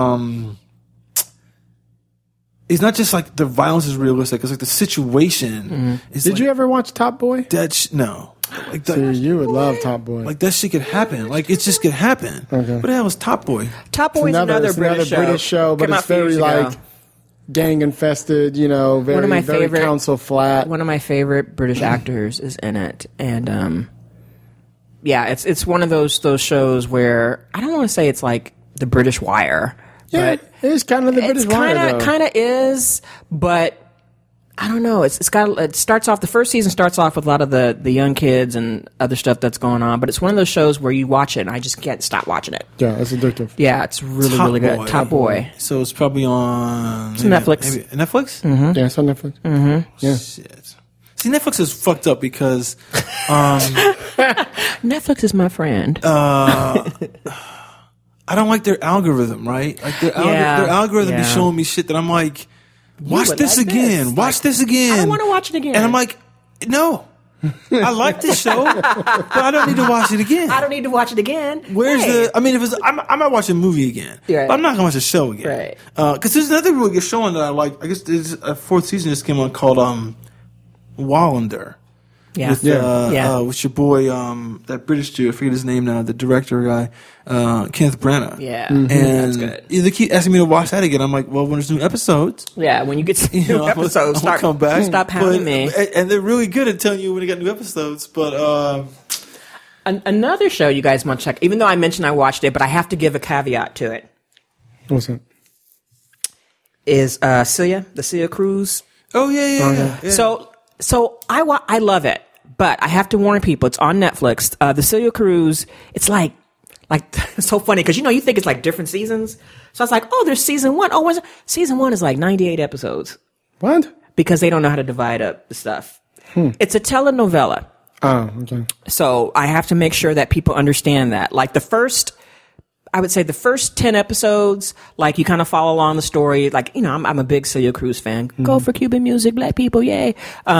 [SPEAKER 4] it's not just like the violence is realistic. It's like the situation. Is
[SPEAKER 2] Did
[SPEAKER 4] like,
[SPEAKER 2] you ever watch Top Boy?
[SPEAKER 4] no, like that,
[SPEAKER 2] See, you would love Top Boy.
[SPEAKER 4] like that shit could happen. Like it just could happen.
[SPEAKER 2] Okay.
[SPEAKER 4] What the hell is Top Boy?
[SPEAKER 3] Top Boy is another British show.
[SPEAKER 2] but
[SPEAKER 3] Came
[SPEAKER 2] it's
[SPEAKER 3] out a few
[SPEAKER 2] very
[SPEAKER 3] years ago.
[SPEAKER 2] like gang infested. Very
[SPEAKER 3] One of my
[SPEAKER 2] very
[SPEAKER 3] favorite-
[SPEAKER 2] council flat.
[SPEAKER 3] One of my favorite British actors is in it, and it's one of those shows where I don't want to say it's like the British Wire,
[SPEAKER 2] Yeah,
[SPEAKER 3] but
[SPEAKER 2] it's kind of the British Wire, though.
[SPEAKER 3] kind of is, but I don't know. It starts off, the first season starts off with a lot of the young kids and other stuff that's going on, but it's one of those shows where you watch it and I just can't stop watching it.
[SPEAKER 2] Yeah, it's addictive.
[SPEAKER 3] Yeah, it's really,
[SPEAKER 4] Top
[SPEAKER 3] really good.
[SPEAKER 4] Boy.
[SPEAKER 3] Top Boy.
[SPEAKER 4] So it's probably on
[SPEAKER 3] Netflix.
[SPEAKER 4] Netflix?
[SPEAKER 2] Yeah, it's on Netflix. Yeah.
[SPEAKER 4] Shit. See, Netflix is fucked up because
[SPEAKER 3] Netflix is my friend.
[SPEAKER 4] I don't like their algorithm, right? Like their algorithm is showing me shit that I'm like, watch
[SPEAKER 3] would
[SPEAKER 4] this
[SPEAKER 3] like
[SPEAKER 4] again.
[SPEAKER 3] this.
[SPEAKER 4] Watch this again.
[SPEAKER 3] I don't want to watch it again.
[SPEAKER 4] And I'm like, no. I like this show, but I don't need to watch it again.
[SPEAKER 3] I don't need to watch it again.
[SPEAKER 4] Where's
[SPEAKER 3] Hey.
[SPEAKER 4] I mean, I might watch a movie again,
[SPEAKER 3] Right.
[SPEAKER 4] but I'm not gonna watch a show again.
[SPEAKER 3] Right.
[SPEAKER 4] Because there's another really good show on that I like. I guess there's a fourth season just came on called Wallander.
[SPEAKER 3] Yeah.
[SPEAKER 4] With, with your boy, that British dude, I forget his name now, the director guy, Kenneth Branagh.
[SPEAKER 3] Yeah.
[SPEAKER 4] And
[SPEAKER 3] That's good.
[SPEAKER 4] they keep asking me to watch that again. I'm like, well, when there's new episodes,
[SPEAKER 3] Yeah, when you get to
[SPEAKER 4] you know,
[SPEAKER 3] new episodes,
[SPEAKER 4] I'll come back.
[SPEAKER 3] stop hounding me.
[SPEAKER 4] And they're really good at telling you when they got new episodes. But
[SPEAKER 3] Another show you guys want to check, even though I mentioned I watched it, but I have to give a caveat to it,
[SPEAKER 2] What's that?
[SPEAKER 3] is Celia, the Celia Cruz.
[SPEAKER 4] yeah.
[SPEAKER 3] So I love it, but I have to warn people, it's on Netflix. The Celia Cruz, it's like it's so funny because you think it's like different seasons. So I was like, oh, there's season one. Oh, season one is like 98 episodes
[SPEAKER 2] What?
[SPEAKER 3] because they don't know how to divide up the stuff. It's a telenovela.
[SPEAKER 2] Oh, okay.
[SPEAKER 3] So I have to make sure that people understand that. Like I would say the first 10 episodes, like you kind of follow along the story. Like, I'm a big Celia Cruz fan. Go for Cuban music, black people, yay.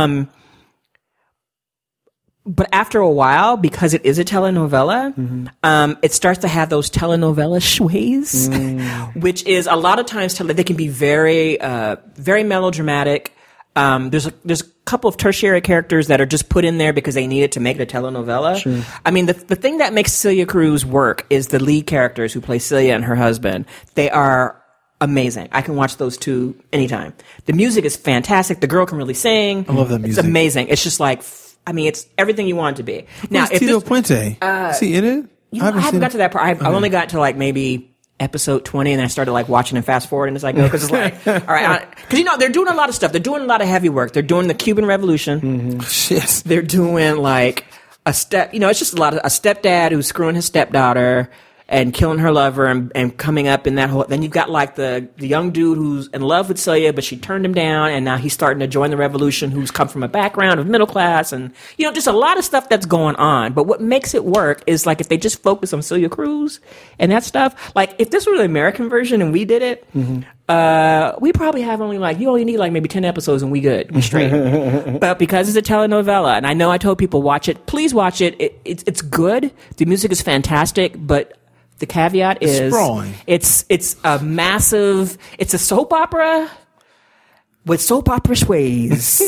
[SPEAKER 3] But after a while, because it is a telenovela, it starts to have those telenovela sways, which is a lot of times they can be very, very melodramatic. There's a couple of tertiary characters that are just put in there because they needed to make it a telenovela. Sure. I mean, the thing that makes Celia Cruz work is the lead characters who play Celia and her husband. They are amazing. I can watch those two anytime. The music is fantastic. The girl can really sing.
[SPEAKER 4] I love that music.
[SPEAKER 3] It's amazing. It's just like, it's everything you want it to be. Now,
[SPEAKER 4] Who's Tito Puente? Is he in it?
[SPEAKER 3] I haven't got to that part. I've only got to like maybe episode 20, and then I started like watching and fast forward, and as I go, because it's like, all right, because they're doing a lot of stuff. They're doing a lot of heavy work. They're doing the Cuban Revolution.
[SPEAKER 4] Shit.
[SPEAKER 3] They're doing like it's just a stepdad who's screwing his stepdaughter and killing her lover and coming up in that whole. Then you've got like the young dude who's in love with Celia, but she turned him down, and now he's starting to join the revolution. Who's come from a background of middle class, and just a lot of stuff that's going on. But what makes it work is like if they just focus on Celia Cruz and that stuff. Like if this were the American version and we did it, we probably have you only need like maybe 10 episodes and we straight. But because it's a telenovela, and I know I told people watch it, please watch it. It's good. The music is fantastic, but the caveat is it's a massive, it's a soap opera with soap opera sways.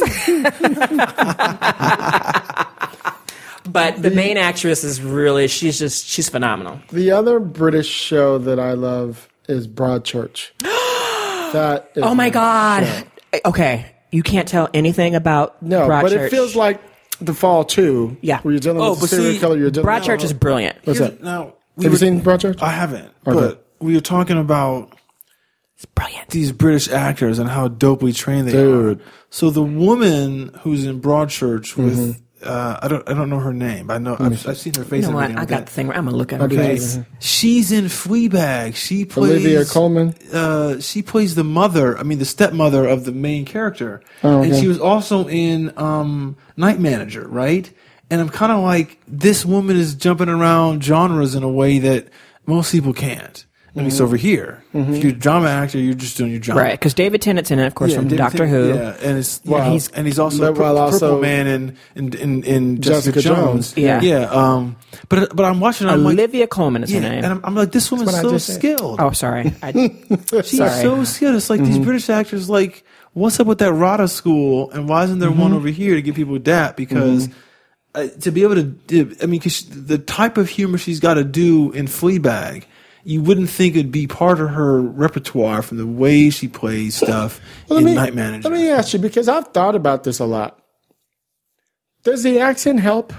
[SPEAKER 3] But the main actress is really, she's phenomenal.
[SPEAKER 2] The other British show that I love is Broadchurch. That is
[SPEAKER 3] oh my God.
[SPEAKER 2] Show.
[SPEAKER 3] Okay. You can't tell anything about Broadchurch.
[SPEAKER 2] But it feels like The Fall too.
[SPEAKER 3] Yeah.
[SPEAKER 2] Where you're dealing with a serial killer.
[SPEAKER 3] Broadchurch is brilliant.
[SPEAKER 2] What's that?
[SPEAKER 4] Now,
[SPEAKER 2] have you seen Broadchurch?
[SPEAKER 4] I haven't. But we were talking about
[SPEAKER 3] it's brilliant.
[SPEAKER 4] These British actors and how dopely trained they are. So the woman who's in Broadchurch with I don't know her name. I know I've seen her face.
[SPEAKER 3] You know what? I got the thing. I'm gonna look at her.
[SPEAKER 4] Okay, she's in Fleabag. She plays
[SPEAKER 2] Olivia Colman.
[SPEAKER 4] She plays the mother. I mean, the stepmother of the main character,
[SPEAKER 2] okay.
[SPEAKER 4] And she was also in Night Manager, right? And I'm kind of like, this woman is jumping around genres in a way that most people can't. At least over here. If you're a drama actor, you're just doing your job.
[SPEAKER 3] Right, because David Tennant's in it, of course, from Doctor Who.
[SPEAKER 4] Yeah, and he's also Purple Man in Jessica Jones.
[SPEAKER 3] Yeah.
[SPEAKER 4] But I'm watching. I'm
[SPEAKER 3] Olivia Colman is her name.
[SPEAKER 4] And I'm like, this woman's so skilled.
[SPEAKER 3] Oh, sorry.
[SPEAKER 4] She's so skilled. It's like these British actors, like, what's up with that RADA school, and why isn't there one over here to give people that? Because to be able to, I mean, because the type of humor she's got to do in Fleabag, you wouldn't think it'd be part of her repertoire from the way she plays stuff in Night Manager.
[SPEAKER 2] Let me ask you, because I've thought about this a lot. Does the accent help?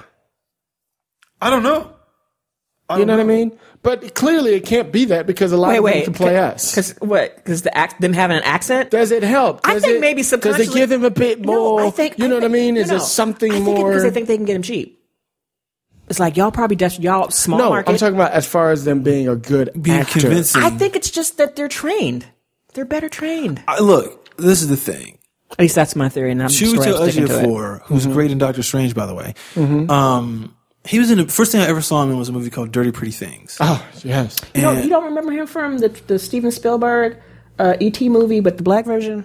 [SPEAKER 4] I don't know.
[SPEAKER 2] You know what I mean? But clearly it can't be that because a lot of them can play us.
[SPEAKER 3] Because what? Because them having an accent?
[SPEAKER 2] Does it help?
[SPEAKER 3] I think maybe subconsciously.
[SPEAKER 2] Does it give them a bit more?
[SPEAKER 3] No, I think,
[SPEAKER 2] you know what I mean? Is there something more?
[SPEAKER 3] Because they think they can get him cheap. It's like y'all probably y'all small market.
[SPEAKER 2] I'm talking about as far as them being a good actor.
[SPEAKER 4] Convincing.
[SPEAKER 3] I think it's just that they're trained. They're better trained.
[SPEAKER 4] Look, this is the thing.
[SPEAKER 3] At least that's my theory, and I'm
[SPEAKER 4] Chiwetel Ejiofor, who's great in Doctor Strange, by the way. He was in the first thing I ever saw him in was a movie called Dirty Pretty Things.
[SPEAKER 2] Oh, yes.
[SPEAKER 3] You don't remember him from the Steven Spielberg E.T. movie, but the black version?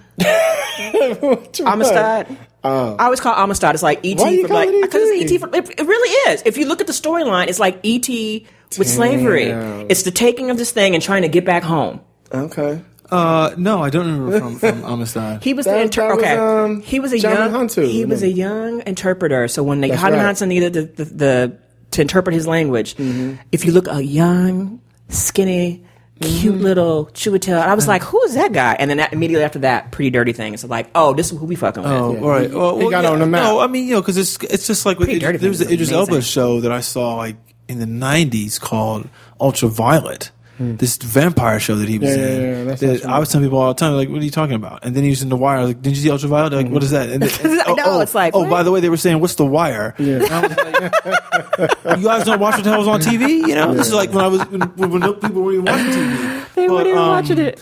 [SPEAKER 3] Amistad. I always call it Amistad. It's like E.T. for black. Because it's E.T. It really is. If you look at the storyline, it's like E.T. with slavery. It's the taking of this thing and trying to get back home.
[SPEAKER 2] Okay.
[SPEAKER 4] No, I don't remember from Amistad.
[SPEAKER 3] He was the interpreter. He was a young interpreter. So when Johnny Hansen needed to interpret his language, if you look a young, skinny, cute little Chiwetel, I was like, who is that guy? And then immediately after that, Pretty Dirty Thing. It's like, oh, this is who we fucking with.
[SPEAKER 4] Oh, all right. Well,
[SPEAKER 2] he got on the map.
[SPEAKER 4] No, I mean, because it's just like there was the Idris Elba show that I saw like in the 90s called Ultraviolet. This vampire show that he was in. I was telling people all the time, like, what are you talking about? And then he was in The Wire. I was like, didn't you see Ultraviolet? They're like, what is that? And
[SPEAKER 3] it's like,
[SPEAKER 4] by the way, they were saying, what's The Wire? Yeah. And I was like, you guys don't watch what the hell was on TV? You know, this is like when people were even watching TV.
[SPEAKER 3] They weren't even watching it.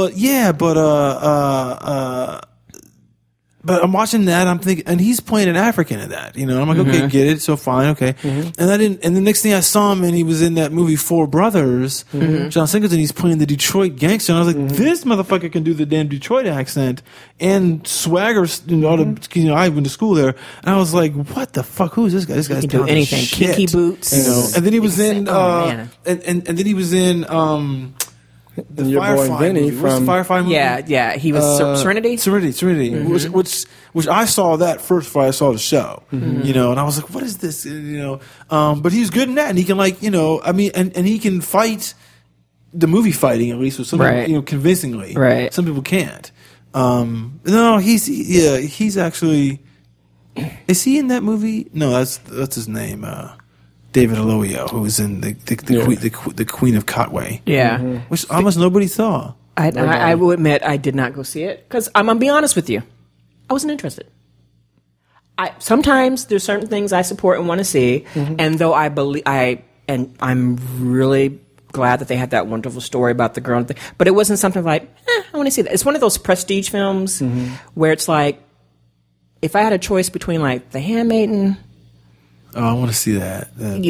[SPEAKER 4] But I'm watching that. I'm thinking, and he's playing an African in that. You know, I'm like, okay, get it. So fine, okay. And the next thing I saw him, and he was in that movie Four Brothers, John Singleton. He's playing the Detroit gangster. And I was like, this motherfucker can do the damn Detroit accent and swagger. I went to school there, and I was like, what the fuck? Who is this guy? This guy's
[SPEAKER 3] can do anything.
[SPEAKER 4] Shit.
[SPEAKER 3] Kinky boots.
[SPEAKER 4] You know, and then he was in. And then he was in. The Firefly
[SPEAKER 2] Vinny
[SPEAKER 4] movie. What's the Firefly movie?
[SPEAKER 3] Yeah. He was Serenity.
[SPEAKER 4] Serenity. Which I saw that first before I saw the show. You know, and I was like, what is this? You know, but he's good in that, and he can and he can fight the movie fighting at least with some convincingly.
[SPEAKER 3] Right.
[SPEAKER 4] Some people can't. No, he's actually. Is he in that movie? No, that's his name. David Aloio, who was in the Queen of Katwe.
[SPEAKER 3] Yeah.
[SPEAKER 4] Which almost nobody saw.
[SPEAKER 3] I will admit I did not go see it because I'm going to be honest with you. I wasn't interested. sometimes there's certain things I support and want to see, and though I'm really glad that they had that wonderful story about the girl thing, but it wasn't something like, I want to see that. It's one of those prestige films where it's like, if I had a choice between like The Handmaiden,
[SPEAKER 4] I want to see that.
[SPEAKER 3] and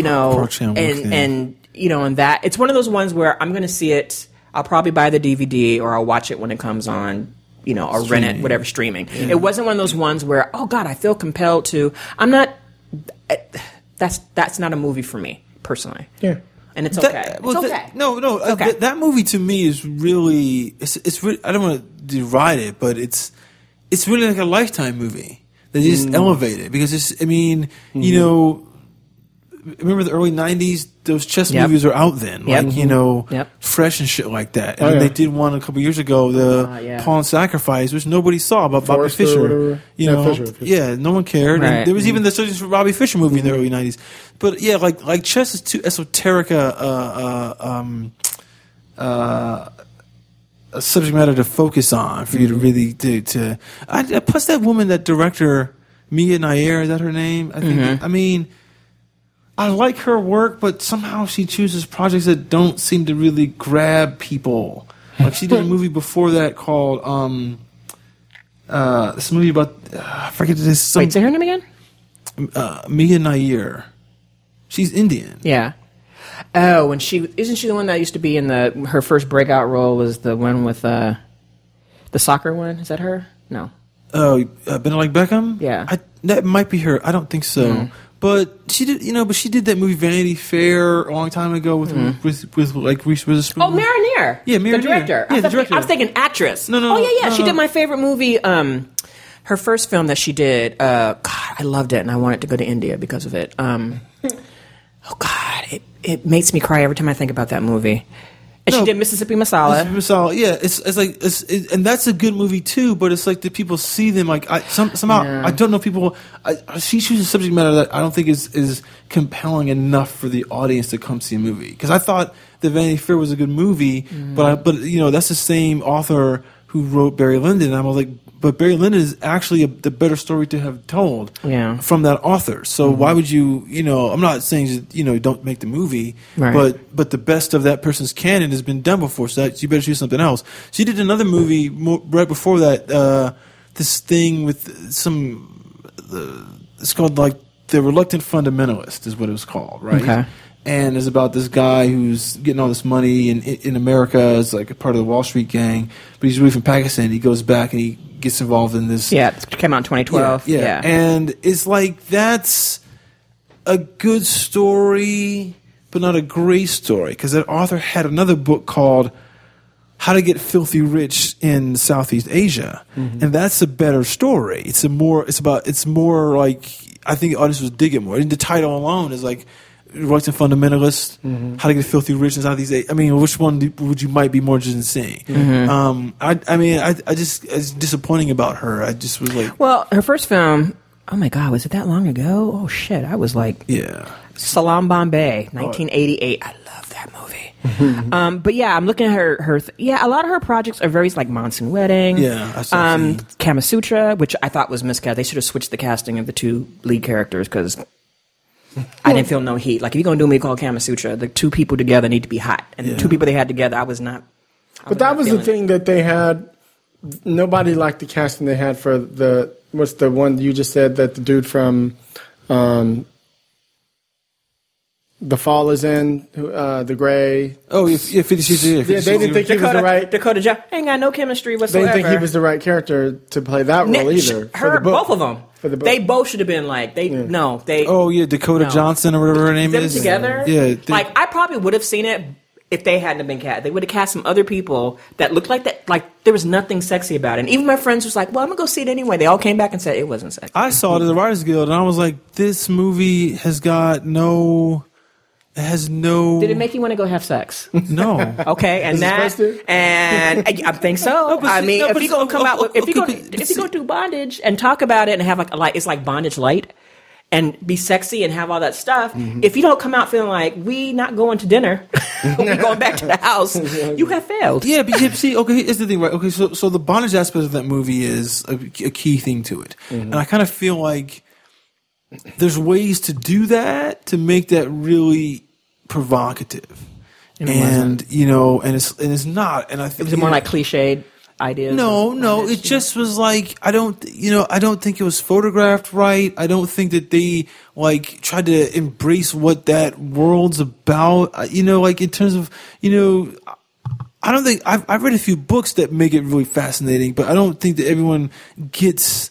[SPEAKER 3] that it's one of those ones where I'm going to see it. I'll probably buy the DVD or I'll watch it when it comes on, or rent it, whatever, streaming. Yeah. It wasn't one of those ones where, oh God, I feel compelled to. I'm not. That's not a movie for me personally.
[SPEAKER 2] Yeah.
[SPEAKER 3] And it's okay.
[SPEAKER 4] That movie to me is really. It's really, I don't want to deride it, but it's really like a Lifetime movie. They just elevate it because it's. I mean, remember the early '90s? Those chess movies were out then, Fresh and shit like that. And then they did one a couple years ago, the Pawn Sacrifice, which nobody saw about Bobby Fischer. Fischer. No one cared. Right. And there was even the Searching for Bobby Fischer movie in the early '90s. But yeah, like chess is too esoteric a subject matter to focus on for you to really to. Plus, that woman, that director, Mia Nair, is that her name? I think. I mean, I like her work, but somehow she chooses projects that don't seem to really grab people. Like she did a movie before that called this movie about I forget this.
[SPEAKER 3] Wait, say her name again?
[SPEAKER 4] Mia Nair. She's Indian.
[SPEAKER 3] Yeah. Oh, and isn't she the one that used to be in her first breakout role was the one with the soccer one? Is that her? No.
[SPEAKER 4] Oh, Benedict Beckham?
[SPEAKER 3] Yeah.
[SPEAKER 4] That might be her. I don't think so. Mm. But she did, she did that movie Vanity Fair a long time ago with like Reese Witherspoon.
[SPEAKER 3] Oh, Marinere.
[SPEAKER 4] Yeah, Marinere.
[SPEAKER 3] The director.
[SPEAKER 4] Yeah, the director.
[SPEAKER 3] I was thinking actress.
[SPEAKER 4] No.
[SPEAKER 3] Oh yeah. She did my favorite movie. Her first film that she did. God, I loved it, and I wanted to go to India because of it. Oh God, it makes me cry every time I think about that movie. And she did Mississippi Masala.
[SPEAKER 4] Yeah. It's like and that's a good movie too. But it's like the people see them like somehow I don't know people. She chooses a subject matter that I don't think is compelling enough for the audience to come see a movie. Because I thought that Vanity Fair was a good movie, but that's the same author who wrote Barry Lyndon. And I'm like, but Barry Lyndon is actually the better story to have told from that author. So why would you, I'm not saying, don't make the movie, right. but the best of that person's canon has been done before, so you better choose something else. She did another movie right before that, this thing with it's called like The Reluctant Fundamentalist is what it was called, right? Okay. And it's about this guy who's getting all this money in America as like a part of the Wall Street gang, but he's really from Pakistan. He goes back and he gets involved in this.
[SPEAKER 3] Yeah, it came out in 2012.
[SPEAKER 4] Yeah. And it's like that's a good story, but not a great story, because that author had another book called How to Get Filthy Rich in Southeast Asia, and that's a better story. It's more like I think the audience would dig it more. And the title alone is like Reluctant Fundamentalist, How to Get Filthy Rich in Southeast Asia. I mean, which one would you might be more interested in seeing? It's disappointing about her. I just was like,
[SPEAKER 3] well, her first film. Oh my God, was it that long ago? Oh shit, I was like, Salaam Bombay, 1988. I love that movie. But yeah, I'm looking at her. A lot of her projects are very like Monsoon Wedding.
[SPEAKER 4] Yeah,
[SPEAKER 3] Kama Sutra, which I thought was miscast. They should have switched the casting of the two lead characters because I didn't feel no heat. Like if you're gonna do a movie called Kama Sutra, the two people together need to be hot, and the two people they had together, I was not.
[SPEAKER 2] But that was the thing that they had. Nobody liked the casting they had for what's the one you just said that the dude from The Fall is in, The Gray.
[SPEAKER 4] Oh, 50 Shades of Grey.
[SPEAKER 2] They didn't think he was the right.
[SPEAKER 3] Dakota Johnson ain't got no chemistry whatsoever.
[SPEAKER 2] They didn't think he was the right character to play that role either.
[SPEAKER 3] Both of them. They both should have been like
[SPEAKER 4] Dakota Johnson or whatever her name is.
[SPEAKER 3] Them together.
[SPEAKER 4] Yeah,
[SPEAKER 3] I probably would have seen it if they hadn't been cast. They would have cast some other people that looked like that. Like there was nothing sexy about it. And even my friends was like, "Well, I'm gonna go see it anyway." They all came back and said it wasn't sexy.
[SPEAKER 4] I saw it at the Writers Guild, and I was like, "This movie has no." Did it make you want to go have sex? No.
[SPEAKER 3] Okay, and I think so. If you're gonna do bondage and talk about it and have like it's like bondage light and be sexy and have all that stuff. If you don't come out feeling like we not going to dinner, we going back to the house, you have failed.
[SPEAKER 4] Yeah, but see, okay, here's the thing, right? Okay, so the bondage aspect of that movie is a key thing to it, and I kind of feel like there's ways to do that to make that really provocative. And you know, and it's not. And I think
[SPEAKER 3] It was more like cliched ideas.
[SPEAKER 4] No. It just was like I don't think it was photographed right. I don't think that they like tried to embrace what that world's about. You know, like in terms of I don't think I've read a few books that make it really fascinating, but I don't think that everyone gets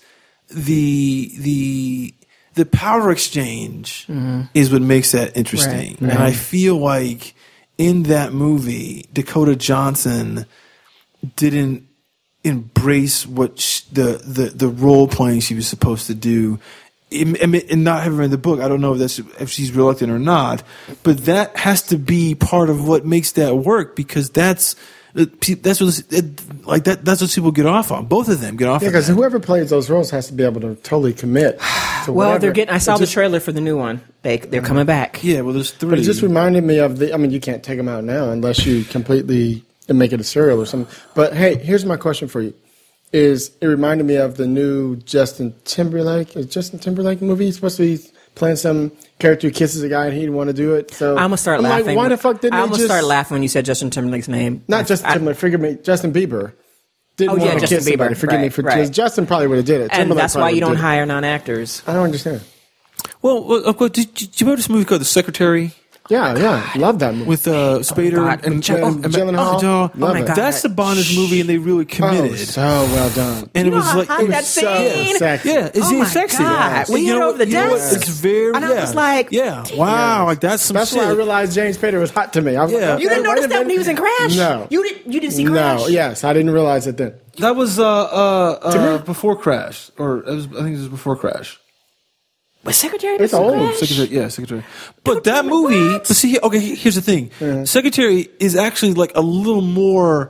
[SPEAKER 4] the power exchange is what makes that interesting.
[SPEAKER 3] Right.
[SPEAKER 4] And I feel like in that movie, Dakota Johnson didn't embrace what the role playing she was supposed to do, and not having read the book. I don't know if she's reluctant or not, but that has to be part of what makes that work, because that's what people get off on. Both of them get off.
[SPEAKER 2] Yeah,
[SPEAKER 4] on
[SPEAKER 2] because
[SPEAKER 4] that.
[SPEAKER 2] whoever plays those roles has to be able to totally commit. To
[SPEAKER 3] Well,
[SPEAKER 2] whatever.
[SPEAKER 3] they're getting. I saw the trailer for the new one. They're coming back.
[SPEAKER 4] Yeah, well, there's 3.
[SPEAKER 2] But it just reminded me of the. I mean, you can't take them out now unless you completely make it a serial or something. But hey, here's my question for you: It reminded me of the new Justin Timberlake? Is Justin Timberlake movie? He's supposed to be playing some character who kisses a guy and he didn't want to do it. So
[SPEAKER 3] I'm gonna start laughing.
[SPEAKER 2] Like, why the fuck didn't
[SPEAKER 3] I'm
[SPEAKER 2] they
[SPEAKER 3] gonna
[SPEAKER 2] just
[SPEAKER 3] start laughing when you said Justin Timberlake's name.
[SPEAKER 2] Not Justin Timberlake. Forgive me, Justin Bieber. Didn't want to
[SPEAKER 3] Justin
[SPEAKER 2] kiss somebody.
[SPEAKER 3] Bieber.
[SPEAKER 2] Forgive me for because Justin probably would have did it.
[SPEAKER 3] And
[SPEAKER 2] Timberlake
[SPEAKER 3] that's why
[SPEAKER 2] probably
[SPEAKER 3] you don't
[SPEAKER 2] would've did it.
[SPEAKER 3] hire non-actors.
[SPEAKER 2] I don't understand.
[SPEAKER 4] Well, of course, did you remember this movie called The Secretary?
[SPEAKER 2] Yeah, love that movie.
[SPEAKER 4] With Spader
[SPEAKER 3] God.
[SPEAKER 4] and
[SPEAKER 2] Gyllenhaal.
[SPEAKER 3] Oh my God.
[SPEAKER 4] That's the Bondage movie, and they really committed.
[SPEAKER 2] Oh, so well done.
[SPEAKER 4] And
[SPEAKER 3] You
[SPEAKER 4] it was
[SPEAKER 3] know
[SPEAKER 4] like
[SPEAKER 3] how
[SPEAKER 4] it was
[SPEAKER 3] that
[SPEAKER 2] so
[SPEAKER 3] scene?
[SPEAKER 2] sexy.
[SPEAKER 4] Yeah, it's
[SPEAKER 3] Oh my
[SPEAKER 4] sexy.
[SPEAKER 3] God. When
[SPEAKER 4] And
[SPEAKER 3] you hit over the
[SPEAKER 4] you know what?
[SPEAKER 3] desk.
[SPEAKER 4] It's very.
[SPEAKER 3] And I was like,
[SPEAKER 4] yeah,
[SPEAKER 3] damn.
[SPEAKER 4] wow, like that's some
[SPEAKER 2] That's
[SPEAKER 4] shit.
[SPEAKER 2] why I realized James Spader was hot to me. I was
[SPEAKER 4] Yeah.
[SPEAKER 2] like,
[SPEAKER 3] You didn't
[SPEAKER 2] wait a
[SPEAKER 3] notice that when he was in
[SPEAKER 2] minute.
[SPEAKER 3] Crash?
[SPEAKER 2] No.
[SPEAKER 3] You didn't see Crash?
[SPEAKER 2] No, yes, I didn't realize it then.
[SPEAKER 4] That was before Crash, or I think it was before Crash.
[SPEAKER 3] Was Secretary
[SPEAKER 2] It's
[SPEAKER 3] to
[SPEAKER 2] old.
[SPEAKER 3] Crash?
[SPEAKER 4] Secretary. But that movie,
[SPEAKER 3] what?
[SPEAKER 4] but see, okay, here's the thing. Secretary is actually like a little more.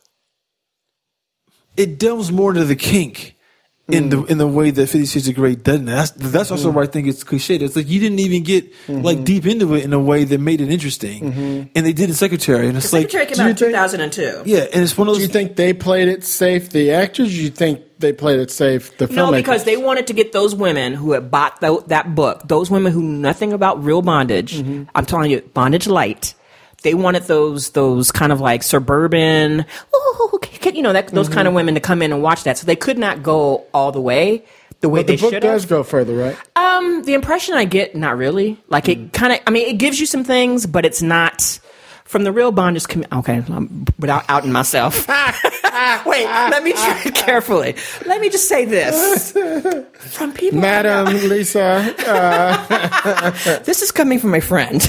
[SPEAKER 4] It delves more into the kink in the way that 50 Shades of Grey doesn't. That's also why I think it's cliched. It's like you didn't even get like deep into it in a way that made it interesting, and they did in Secretary, and it's
[SPEAKER 3] Secretary
[SPEAKER 4] like
[SPEAKER 3] came out in 2002.
[SPEAKER 4] yeah, and it's one of
[SPEAKER 2] Do
[SPEAKER 4] those.
[SPEAKER 2] you think they played it safe, the actors? Or do you think they played it safe, the filmmakers?
[SPEAKER 3] No, because they wanted to get those women who had bought that book, those women who knew nothing about real bondage. I'm telling you, bondage light. They wanted those kind of like suburban, those kind of women to come in and watch that. So they could not go all the way
[SPEAKER 2] But
[SPEAKER 3] they
[SPEAKER 2] the book
[SPEAKER 3] should
[SPEAKER 2] does
[SPEAKER 3] have.
[SPEAKER 2] go further, right?
[SPEAKER 3] The impression I get, not really. Like it kind of, it gives you some things, but it's not from the real bondage. Okay, without outing myself. Wait, let me try carefully. Let me just say this. From people,
[SPEAKER 2] Madam Lisa,
[SPEAKER 3] this is coming from a friend.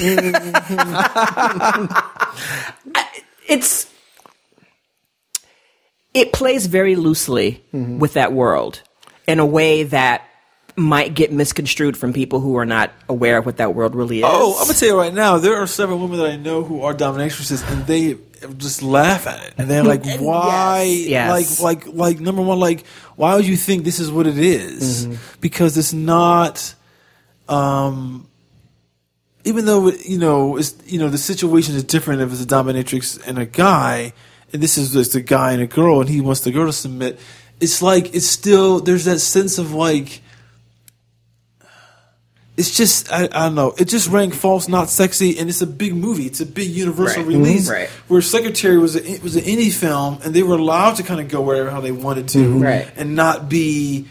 [SPEAKER 3] It plays very loosely with that world in a way that might get misconstrued from people who are not aware of what that world really is.
[SPEAKER 4] Oh, I'm gonna tell you right now, there are several women that I know who are dominatrixes, and they just laugh at it, and they're like, "Why?
[SPEAKER 3] Yes.
[SPEAKER 4] Like number one, like, why would you think this is what it is? Because it's not." Even though the situation is different if it's a dominatrix and a guy, and this is just a guy and a girl, and he wants the girl to submit. It's like it's still there's that sense of like. It's just I don't know. It just rang false, not sexy, and it's a big movie. It's a big universal release.
[SPEAKER 3] Right.
[SPEAKER 4] Where Secretary was an indie film, and they were allowed to kind of go wherever how they wanted to,
[SPEAKER 3] Right.
[SPEAKER 4] and not be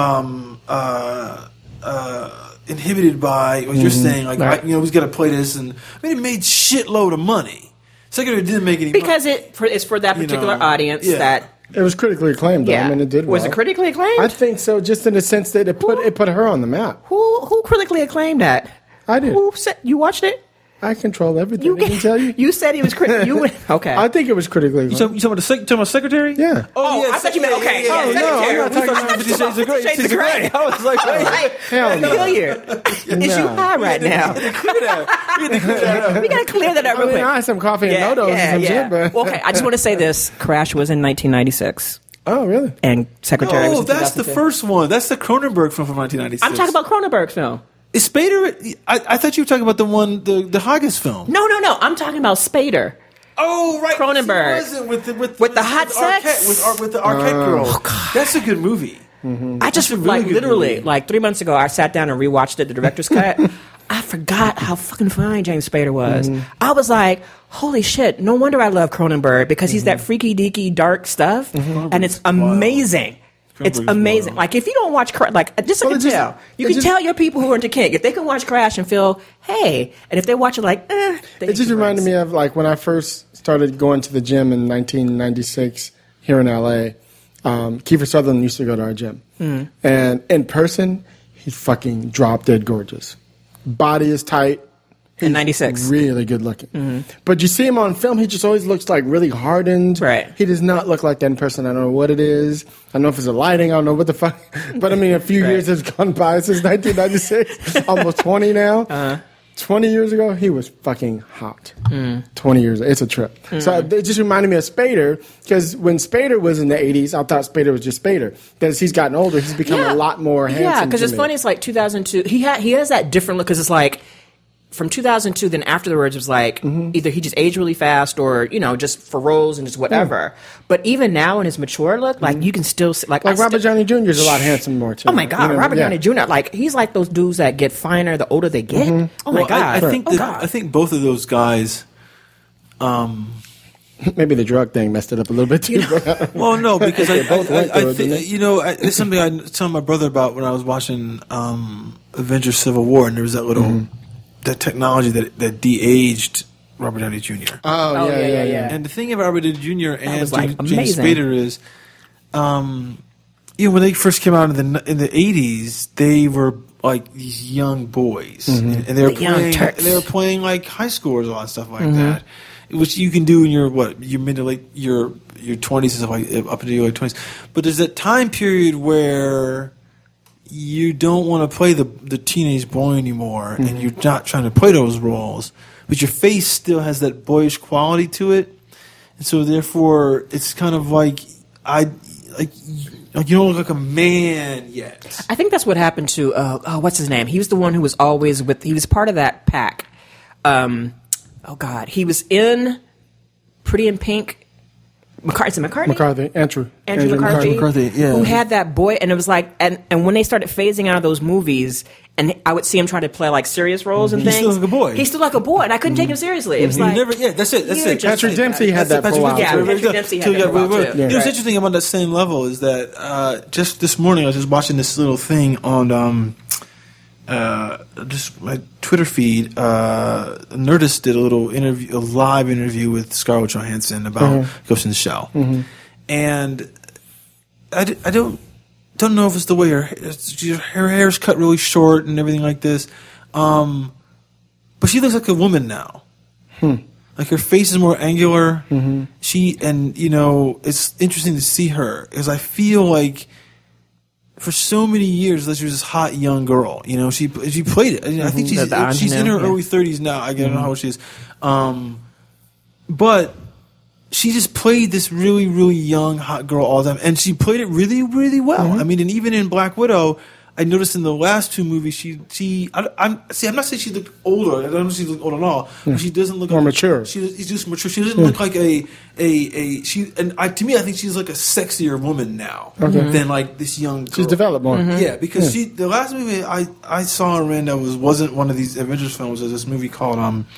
[SPEAKER 4] inhibited by what you're saying. Like
[SPEAKER 3] Right.
[SPEAKER 4] we've got to play this, and it made shitload of money. Secretary didn't make any
[SPEAKER 3] because
[SPEAKER 4] money.
[SPEAKER 3] it's for that particular audience
[SPEAKER 4] yeah.
[SPEAKER 3] that.
[SPEAKER 2] it was critically acclaimed, though.
[SPEAKER 3] Yeah,
[SPEAKER 2] I mean, it did
[SPEAKER 3] Was
[SPEAKER 2] well.
[SPEAKER 3] it critically acclaimed?
[SPEAKER 2] I think so, just in the sense that it put her on the map.
[SPEAKER 3] Who critically acclaimed that?
[SPEAKER 2] I did.
[SPEAKER 3] Who said you watched it?
[SPEAKER 2] I control everything. I can tell you.
[SPEAKER 3] You said it was critical. Okay.
[SPEAKER 2] I think it was critically
[SPEAKER 4] You
[SPEAKER 2] acclaimed.
[SPEAKER 4] talking about Secretary?
[SPEAKER 2] Yeah.
[SPEAKER 3] Oh, I thought you meant okay.
[SPEAKER 4] Yeah,
[SPEAKER 3] Yeah,
[SPEAKER 4] yeah,
[SPEAKER 3] Secretary.
[SPEAKER 2] no, I'm not talking about
[SPEAKER 4] 50 Shades of Grey.
[SPEAKER 3] Shades of Grey.
[SPEAKER 4] I was like, wait.
[SPEAKER 2] Hell no.
[SPEAKER 3] Familiar. Is you high right now? We gotta clear that up
[SPEAKER 2] I
[SPEAKER 3] real
[SPEAKER 2] mean,
[SPEAKER 3] quick.
[SPEAKER 2] I had some coffee and noodles and some shit, but
[SPEAKER 3] Okay, I just want to say this: Crash was in 1996,
[SPEAKER 2] oh, really?
[SPEAKER 3] and Secretary was
[SPEAKER 4] Oh,
[SPEAKER 3] in
[SPEAKER 4] that's the
[SPEAKER 3] 2002.
[SPEAKER 4] first one. That's the Cronenberg film from 1996.
[SPEAKER 3] I'm talking about Cronenberg's film.
[SPEAKER 4] Is Spader? I thought you were talking about the one, the Haggis film.
[SPEAKER 3] No. I'm talking about Spader.
[SPEAKER 4] Oh, right,
[SPEAKER 3] Cronenberg.
[SPEAKER 4] He wasn't with
[SPEAKER 3] the hot sex?
[SPEAKER 4] with the Arquette girl. That's a good movie.
[SPEAKER 3] I just literally 3 months ago, I sat down and rewatched it, the director's cut. I forgot how fucking fine James Spader was. I was like, holy shit, no wonder I love Cronenberg, because he's that freaky deaky dark stuff, and it's amazing. It's amazing. Like, if you don't watch just you can tell your people who are into kink, if they can watch Crash and feel, hey, and if they watch it
[SPEAKER 2] it just reminded me of like when I first started going to the gym in 1996 here in LA. Kiefer Sutherland used to go to our gym, and in person, he's fucking drop dead gorgeous. Body is tight.
[SPEAKER 3] In 96.
[SPEAKER 2] Really good looking. But you see him on film, he just always looks like really hardened.
[SPEAKER 3] Right.
[SPEAKER 2] He does not look like that in person. I don't know what it is. I don't know if it's the lighting. I don't know what the fuck. But I mean, a few years has gone by since 1996. Almost 20 now. 20 years ago, he was fucking hot. 20 years. It's a trip. So it just reminded me of Spader, because when Spader was in the 80s, I thought Spader was just Spader. As he's gotten older, he's become a lot more handsome.
[SPEAKER 3] Yeah, because it's funny. It's like 2002. He has that different look, because it's like, from 2002, then afterwards, it was like either he just aged really fast, or just for roles and just whatever. But even now in his mature look, like you can still see, like
[SPEAKER 2] Robert Downey Jr. is a lot handsome more too.
[SPEAKER 3] Oh my God, Robert Downey Jr. Like, he's like those dudes that get finer the older they get. Oh my God,
[SPEAKER 4] I think both of those guys.
[SPEAKER 2] Maybe the drug thing messed it up a little bit too.
[SPEAKER 4] Well, no, because I think it's something I told my brother about when I was watching Avengers: Civil War, and there was that little. That technology that de-aged Robert Downey Jr.
[SPEAKER 2] Oh, yeah.
[SPEAKER 4] And the thing about Robert Downey Jr. and James
[SPEAKER 3] amazing.
[SPEAKER 4] Spader is, when they first came out in the 80s, they were like these young boys, and they were playing like high schoolers, a lot of stuff like that, which you can do in your mid to late your 20s and stuff like up into your late 20s. But there's that time period where you don't want to play the teenage boy anymore, and you're not trying to play those roles, but your face still has that boyish quality to it, and so therefore it's kind of like you don't look like a man yet.
[SPEAKER 3] I think that's what happened to what's his name? He was the one who was always he was part of that pack. He was in Pretty in Pink. McCarthy,
[SPEAKER 2] Andrew
[SPEAKER 3] McCarthy,
[SPEAKER 4] yeah.
[SPEAKER 3] Who had that boy, and it was like, and when they started phasing out of those movies, and I would see him try to play like serious roles and things.
[SPEAKER 4] He still looked like a boy.
[SPEAKER 3] He still like a boy, and I couldn't take him seriously. It was like,
[SPEAKER 4] that's it.
[SPEAKER 2] Patrick Dempsey had that for a while.
[SPEAKER 3] Yeah, Patrick Dempsey had that for a while too.
[SPEAKER 4] You know, what's interesting about that same level is that just this morning I was just watching this little thing on just my Twitter feed. Nerdist did a live interview with Scarlett Johansson about Ghost in the Shell, and I don't know if it's the way her hair's cut really short and everything like this, but she looks like a woman now. Like, her face is more angular. It's interesting to see her, because I feel like for so many years that she was this hot young girl. She played it. I think she's in her early 30s now. I don't know how old she is, but she just played this really, really young hot girl all the time, and she played it really, really well. I mean, and even in Black Widow, I noticed in the last two movies, I'm not saying she looked older. I don't know if she looked old at all. But she doesn't look
[SPEAKER 2] more mature.
[SPEAKER 4] She's just mature. She doesn't look like to me, I think she's like a sexier woman now than like this young girl.
[SPEAKER 2] She's developed more.
[SPEAKER 4] Yeah, because the last movie I saw her in that wasn't one of these Avengers films. There's this movie called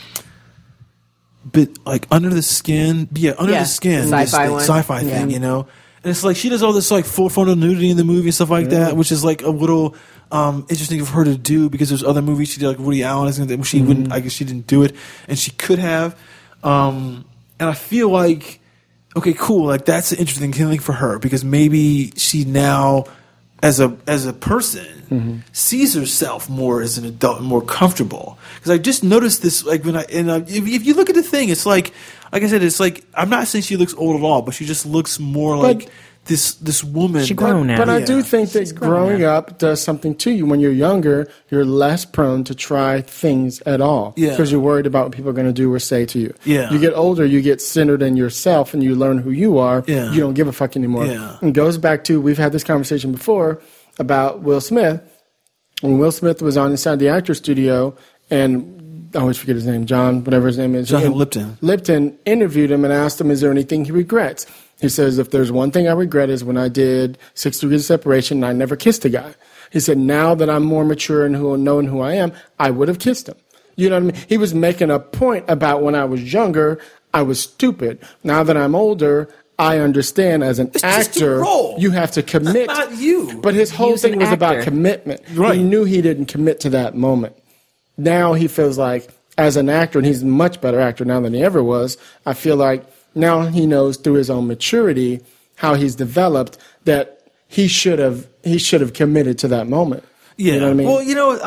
[SPEAKER 4] Under the Skin. Yeah, Under the Skin. Sci-fi thing, And it's like she does all this like full frontal nudity in the movie and stuff like that, which is like a little interesting for her to do, because there's other movies she did, like Woody Allen, she wouldn't. I guess she didn't do it, and she could have. And I feel like, okay, cool, like that's an interesting thing for her, because maybe she now, as a person, sees herself more as an adult and more comfortable. Because I just noticed this, like if you look at the thing, it's like I said, it's like, I'm not saying she looks old at all, but she just looks more like this woman.
[SPEAKER 3] She's grown now.
[SPEAKER 2] But I do think that growing up does something to you. When you're younger, you're less prone to try things at all. Yeah. Because you're worried about what people are going to do or say to you.
[SPEAKER 4] Yeah.
[SPEAKER 2] You get older, you get centered in yourself, and you learn who you are. Yeah. You don't give a fuck anymore.
[SPEAKER 4] Yeah.
[SPEAKER 2] And it goes back to, we've had this conversation before about Will Smith. When Will Smith was on Inside the Actors Studio, and I always forget his name, John, whatever his name is.
[SPEAKER 4] Jonathan Lipton.
[SPEAKER 2] Lipton interviewed him and asked him, is there anything he regrets? He says, if there's one thing I regret is when I did 6 Degrees of Separation and I never kissed a guy. He said, now that I'm more mature and knowing who I am, I would have kissed him. You know what I mean? He was making a point about when I was younger, I was stupid. Now that I'm older, I understand as an actor, you have to commit.
[SPEAKER 4] That's not you.
[SPEAKER 2] But his whole thing was about commitment.
[SPEAKER 4] Right.
[SPEAKER 2] He knew he didn't commit to that moment. Now he feels like, as an actor, and he's a much better actor now than he ever was, I feel like now he knows through his own maturity how he's developed that he should have committed to that moment.
[SPEAKER 4] Yeah.
[SPEAKER 2] You know what I mean?
[SPEAKER 4] Well, you know,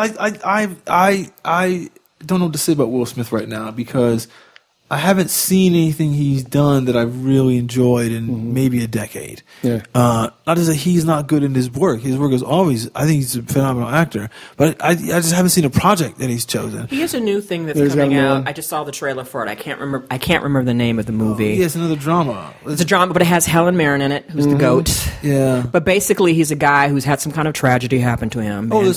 [SPEAKER 4] I don't know what to say about Will Smith right now because I haven't seen anything he's done that I've really enjoyed in maybe a decade.
[SPEAKER 2] Yeah.
[SPEAKER 4] Not to say he's not good in his work. His work is always, I think he's a phenomenal actor. But I just haven't seen a project that he's chosen.
[SPEAKER 3] He has a new thing that's coming out. I just saw the trailer for it. I can't remember the name of the movie.
[SPEAKER 4] He has another drama.
[SPEAKER 3] It's a drama, but it has Helen Mirren in it, who's the GOAT.
[SPEAKER 4] Yeah.
[SPEAKER 3] But basically, he's a guy who's had some kind of tragedy happen to him.
[SPEAKER 4] He's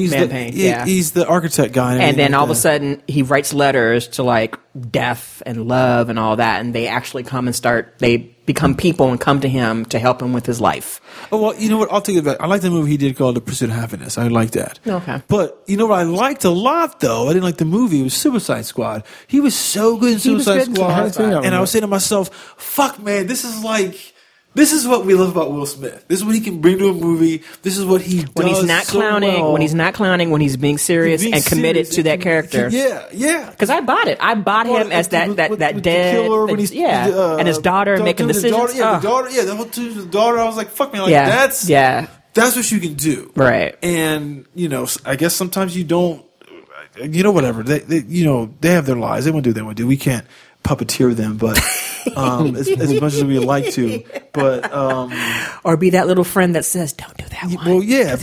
[SPEAKER 4] the architect guy.
[SPEAKER 3] And then all of a sudden, he writes letters to like death and love and all that, and they actually come and they become people and come to him to help him with his life.
[SPEAKER 4] Oh, well, you know what? I'll take it back. I like the movie he did called The Pursuit of Happiness. I like that.
[SPEAKER 3] Okay.
[SPEAKER 4] But you know what I liked a lot, though? I didn't like the movie. It was Suicide Squad. He was so good in Suicide Squad. And I was saying to myself, fuck, man, this is what we love about Will Smith. This is what he can bring to a movie. This is what he does
[SPEAKER 3] when he's not clowning.
[SPEAKER 4] Well.
[SPEAKER 3] When he's not clowning. When he's being serious and committed to that character.
[SPEAKER 4] Yeah.
[SPEAKER 3] Because I bought it. I bought him as that dead
[SPEAKER 4] killer when he's
[SPEAKER 3] and his daughter making decisions.
[SPEAKER 4] The daughter. I was like, fuck, man, like that's what you can do,
[SPEAKER 3] right?
[SPEAKER 4] And you know, I guess sometimes you don't. You know, whatever they have their lives. They want to do what they want to do. We can't puppeteer them, but as much as we like to, but
[SPEAKER 3] or be that little friend that says, "Don't do that one."
[SPEAKER 4] Well, yeah,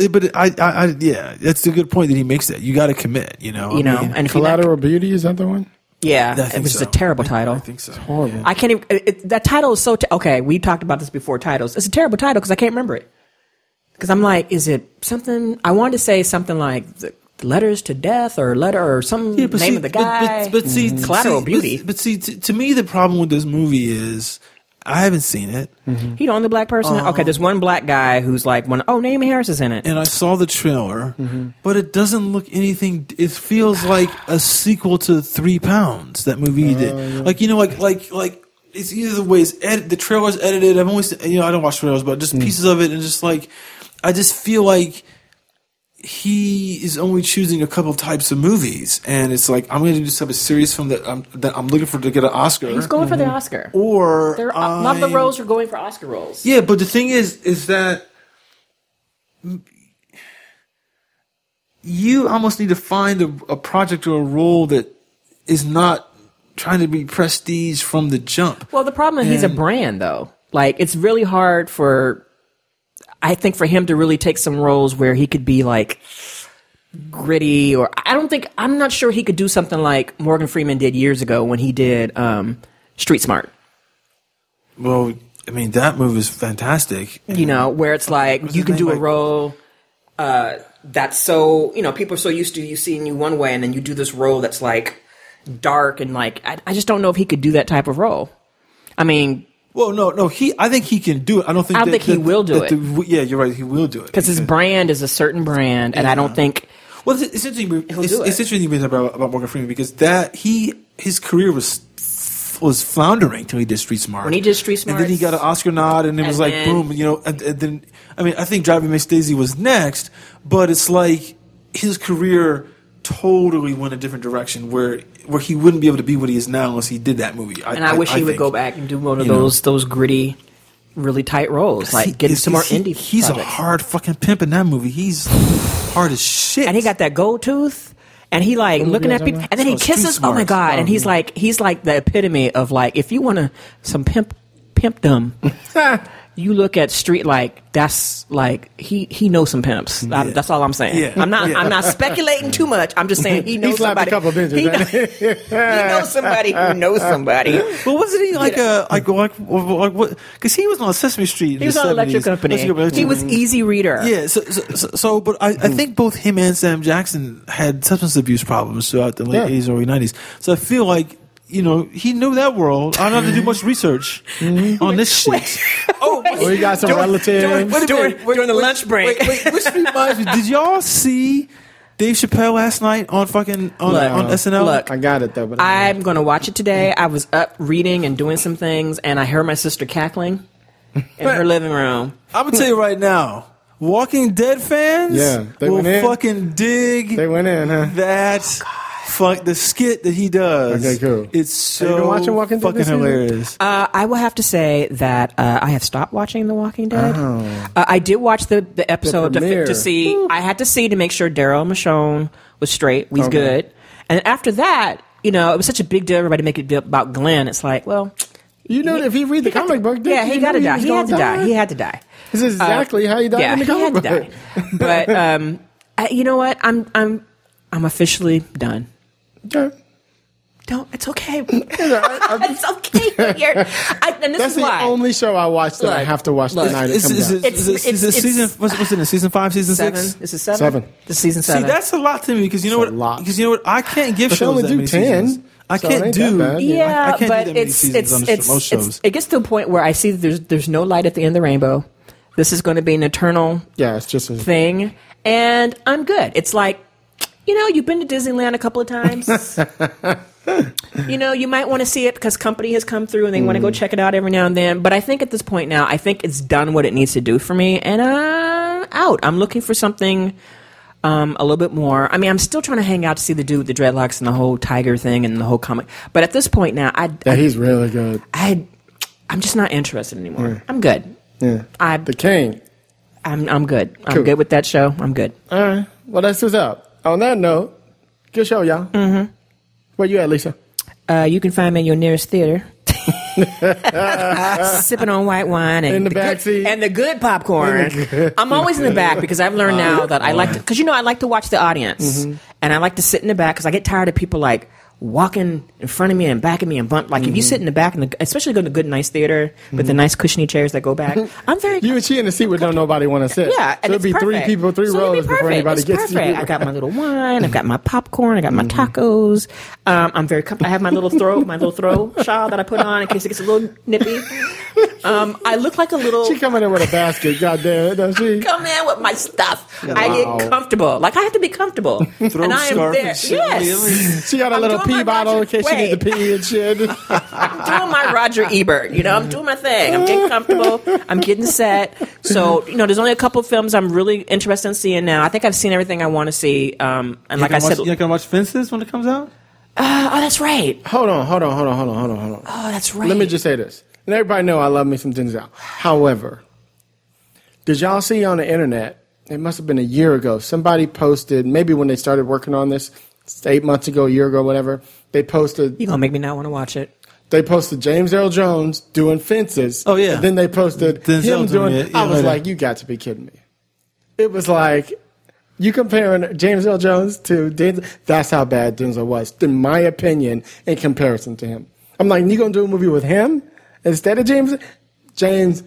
[SPEAKER 4] that's a good point that he makes. That you got to commit.
[SPEAKER 2] And Collateral Beauty, is that the one?
[SPEAKER 3] Yeah, it was a terrible title.
[SPEAKER 4] I think so.
[SPEAKER 2] Horrible.
[SPEAKER 3] I can't even. That title is so. Okay, we talked about this before. Titles. It's a terrible title because I can't remember it. Because I'm like, is it something? I wanted to say something like Letters to Death or some name of the guy.
[SPEAKER 4] But see,
[SPEAKER 3] Collateral Beauty.
[SPEAKER 4] But see, to me, the problem with this movie is I haven't seen it.
[SPEAKER 3] Mm-hmm. He the only black person. Okay, there's one black guy who's like Naomi Harris is in it.
[SPEAKER 4] And I saw the trailer, but it doesn't look anything. It feels like a sequel to 3 Pounds. That movie he did.
[SPEAKER 2] Yeah.
[SPEAKER 4] Like it's either the way the trailer's edited. I've always I don't watch trailers, but just pieces of it, and just like I just feel like he is only choosing a couple types of movies, and it's like I'm going to do some serious film that I'm looking for to get an Oscar.
[SPEAKER 3] He's going for the Oscar,
[SPEAKER 4] or
[SPEAKER 3] a lot of the roles are going for Oscar roles.
[SPEAKER 4] Yeah, but the thing is that you almost need to find a project or a role that is not trying to be prestige from the jump.
[SPEAKER 3] Well, the problem is he's a brand, though. Like it's really hard I think for him to really take some roles where he could be like gritty, or I'm not sure he could do something like Morgan Freeman did years ago when he did Street Smart.
[SPEAKER 4] Well, I mean, that movie is fantastic.
[SPEAKER 3] Where it's like you can do a role that's so, people are so used to you seeing you one way, and then you do this role that's like dark and like, I just don't know if he could do that type of role. I mean...
[SPEAKER 4] Well, no. I think he can do it. I don't think
[SPEAKER 3] he will do it.
[SPEAKER 4] Yeah, you're right. He will do it
[SPEAKER 3] because his brand is a certain brand, and I don't think.
[SPEAKER 4] Well, it's interesting. It's interesting about Morgan Freeman because his career was floundering till he did Street Smart.
[SPEAKER 3] When he did Street Smart,
[SPEAKER 4] and then he got an Oscar nod, and it was like boom, and then I think Driving Miss Daisy was next, but it's like his career totally went a different direction where he wouldn't be able to be what he is now unless he did that movie.
[SPEAKER 3] I wish he would go back and do one of those gritty, really tight roles, like get some more indie.
[SPEAKER 4] He's projects. A hard fucking pimp in that movie. He's hard as shit,
[SPEAKER 3] and he got that gold tooth, and he like looking at people, and then he kisses. Oh my god! And he's like the epitome of like if you want some pimpdom. You look at Street that's like he knows some pimps.
[SPEAKER 4] Yeah.
[SPEAKER 3] That's all I'm saying. Yeah. I'm not speculating too much. I'm just saying he knows somebody.
[SPEAKER 2] A couple of bitches,
[SPEAKER 3] he knows somebody who knows somebody.
[SPEAKER 4] Well, wasn't he like what? Because he was on Sesame Street.
[SPEAKER 3] He was on Electric Company. He was Easy Reader.
[SPEAKER 4] Yeah. So but I think both him and Sam Jackson had substance abuse problems throughout the late 80s, early 90s. So I feel like he knew that world. I don't have to do much research on this shit.
[SPEAKER 2] We got some relatives.
[SPEAKER 3] During the lunch break.
[SPEAKER 4] Wait, which reminds me, did y'all see Dave Chappelle last night on SNL?
[SPEAKER 3] Look,
[SPEAKER 2] I got it though. But
[SPEAKER 3] I'm going to watch it today. I was up reading and doing some things, and I heard my sister cackling in her living room.
[SPEAKER 4] I'm gonna tell you right now, Walking Dead fans,
[SPEAKER 2] they
[SPEAKER 4] will
[SPEAKER 2] went in.
[SPEAKER 4] fucking dig.
[SPEAKER 2] They went in, huh?
[SPEAKER 4] That. The skit that he does.
[SPEAKER 2] Okay, cool.
[SPEAKER 4] It's so
[SPEAKER 2] Have you been watching Walking Dead
[SPEAKER 4] fucking
[SPEAKER 2] this season?
[SPEAKER 4] hilarious.
[SPEAKER 3] I will have to say that I have stopped watching The Walking Dead. I did watch the episode
[SPEAKER 2] premiere.
[SPEAKER 3] to see. I had to see to make sure Daryl Michonne was straight. He's good. And after that, it was such a big deal. Everybody make it about Glenn. It's like, well,
[SPEAKER 2] if you read the comic book,
[SPEAKER 3] he got to die. He had to die. He had to die.
[SPEAKER 2] This is exactly how he died in the comic book.
[SPEAKER 3] He had to die. But you know what? I'm officially done.
[SPEAKER 2] Okay.
[SPEAKER 3] Don't. It's okay. It's okay. And this
[SPEAKER 2] That's
[SPEAKER 3] is why.
[SPEAKER 2] the only show I watch that I have to watch the night it comes out.
[SPEAKER 4] Is it season? What's in it? Season 5, season 6?
[SPEAKER 3] This is 7.
[SPEAKER 2] 7.
[SPEAKER 3] This is season 7.
[SPEAKER 4] See, that's a lot to me because you know what? Because you know what? I can't give
[SPEAKER 2] But they
[SPEAKER 4] shows
[SPEAKER 2] only
[SPEAKER 4] that
[SPEAKER 2] do
[SPEAKER 4] many
[SPEAKER 2] 10.
[SPEAKER 4] seasons. I
[SPEAKER 2] So
[SPEAKER 4] can't
[SPEAKER 2] it ain't that
[SPEAKER 4] do.
[SPEAKER 2] bad.
[SPEAKER 3] Yeah,
[SPEAKER 4] I can't do
[SPEAKER 3] but
[SPEAKER 4] that many seasons on most shows.
[SPEAKER 3] it gets to a point where I see that there's no light at the end of the rainbow. This is going to be an eternal
[SPEAKER 2] It's just a
[SPEAKER 3] thing, and I'm good. It's like, you've been to Disneyland a couple of times. You might want to see it because company has come through and they want to go check it out every now and then. But I think at this point now, I think it's done what it needs to do for me, and I'm out. I'm looking for something a little bit more. I mean, I'm still trying to hang out to see the dude with the dreadlocks and the whole tiger thing and the whole comic. But at this point now,
[SPEAKER 2] he's really good.
[SPEAKER 3] I'm just not interested anymore. I'm good.
[SPEAKER 2] Yeah. The King.
[SPEAKER 3] I'm good. I'm
[SPEAKER 2] Cool.
[SPEAKER 3] good with that show. I'm good.
[SPEAKER 2] All right. Well, that's what's up. On that note, good show, y'all. Mm-hmm. Where you at, Lisa?
[SPEAKER 3] You can find me in your nearest theater. Sipping on white wine and
[SPEAKER 2] In the back seat.
[SPEAKER 3] and the good popcorn. I'm always in the back because I've learned now that I like to, because I like to watch the audience and I like to sit in the back because I get tired of people like walking in front of me and back of me and bump. Like if you sit in the back, especially go to a good nice theater with the nice cushiony chairs that go back, I'm very.
[SPEAKER 2] You and she in the seat where don't nobody want to sit.
[SPEAKER 3] Yeah,
[SPEAKER 2] so
[SPEAKER 3] and
[SPEAKER 2] it'll be
[SPEAKER 3] it's perfect.
[SPEAKER 2] 3 people, 3
[SPEAKER 3] So it'll be
[SPEAKER 2] rows before
[SPEAKER 3] perfect.
[SPEAKER 2] anybody
[SPEAKER 3] It's
[SPEAKER 2] gets to
[SPEAKER 3] perfect.
[SPEAKER 2] you.
[SPEAKER 3] I've got my little wine. I've got my popcorn. I got my tacos. I'm very comfortable. I have my little throw shawl that I put on in case it gets a little nippy. I look like a little.
[SPEAKER 2] She coming in with a basket, goddamn, don't she?
[SPEAKER 3] Come in with my stuff. I get comfortable. Like I have to be comfortable. And I am
[SPEAKER 4] scarf
[SPEAKER 3] there.
[SPEAKER 4] and shit.
[SPEAKER 3] Yes.
[SPEAKER 2] She got a
[SPEAKER 3] I'm
[SPEAKER 2] little
[SPEAKER 3] doing
[SPEAKER 2] pee
[SPEAKER 3] my
[SPEAKER 2] bottle in
[SPEAKER 3] Roger-
[SPEAKER 2] case she need to
[SPEAKER 3] Wait.
[SPEAKER 2] pee and shit.
[SPEAKER 3] I'm doing my Roger Ebert. I'm doing my thing. I'm getting comfortable. I'm getting set. So, there's only a couple of films I'm really interested in seeing now. I think I've seen everything I want to see. And like I said,
[SPEAKER 4] you're not gonna watch Fences when it comes out.
[SPEAKER 3] oh, that's right.
[SPEAKER 2] Hold on.
[SPEAKER 3] Oh, that's right.
[SPEAKER 2] Let me just say this. And everybody know I love me some Denzel. However, did y'all see on the internet, it must have been a year ago, somebody posted, maybe when they started working on this, 8 months ago, a year ago, whatever, they posted
[SPEAKER 3] You're going to make me not want to watch it.
[SPEAKER 2] They posted James Earl Jones doing Fences.
[SPEAKER 4] Oh, yeah.
[SPEAKER 2] And then they posted
[SPEAKER 4] Denzel
[SPEAKER 2] him
[SPEAKER 4] doing
[SPEAKER 2] doing.
[SPEAKER 4] it.
[SPEAKER 2] I
[SPEAKER 4] Yeah,
[SPEAKER 2] was
[SPEAKER 4] right.
[SPEAKER 2] like, you got to be kidding me. It was like you comparing James Earl Jones to Denzel. That's how bad Denzel was, in my opinion, in comparison to him. I'm like, you gonna do a movie with him instead of James? James.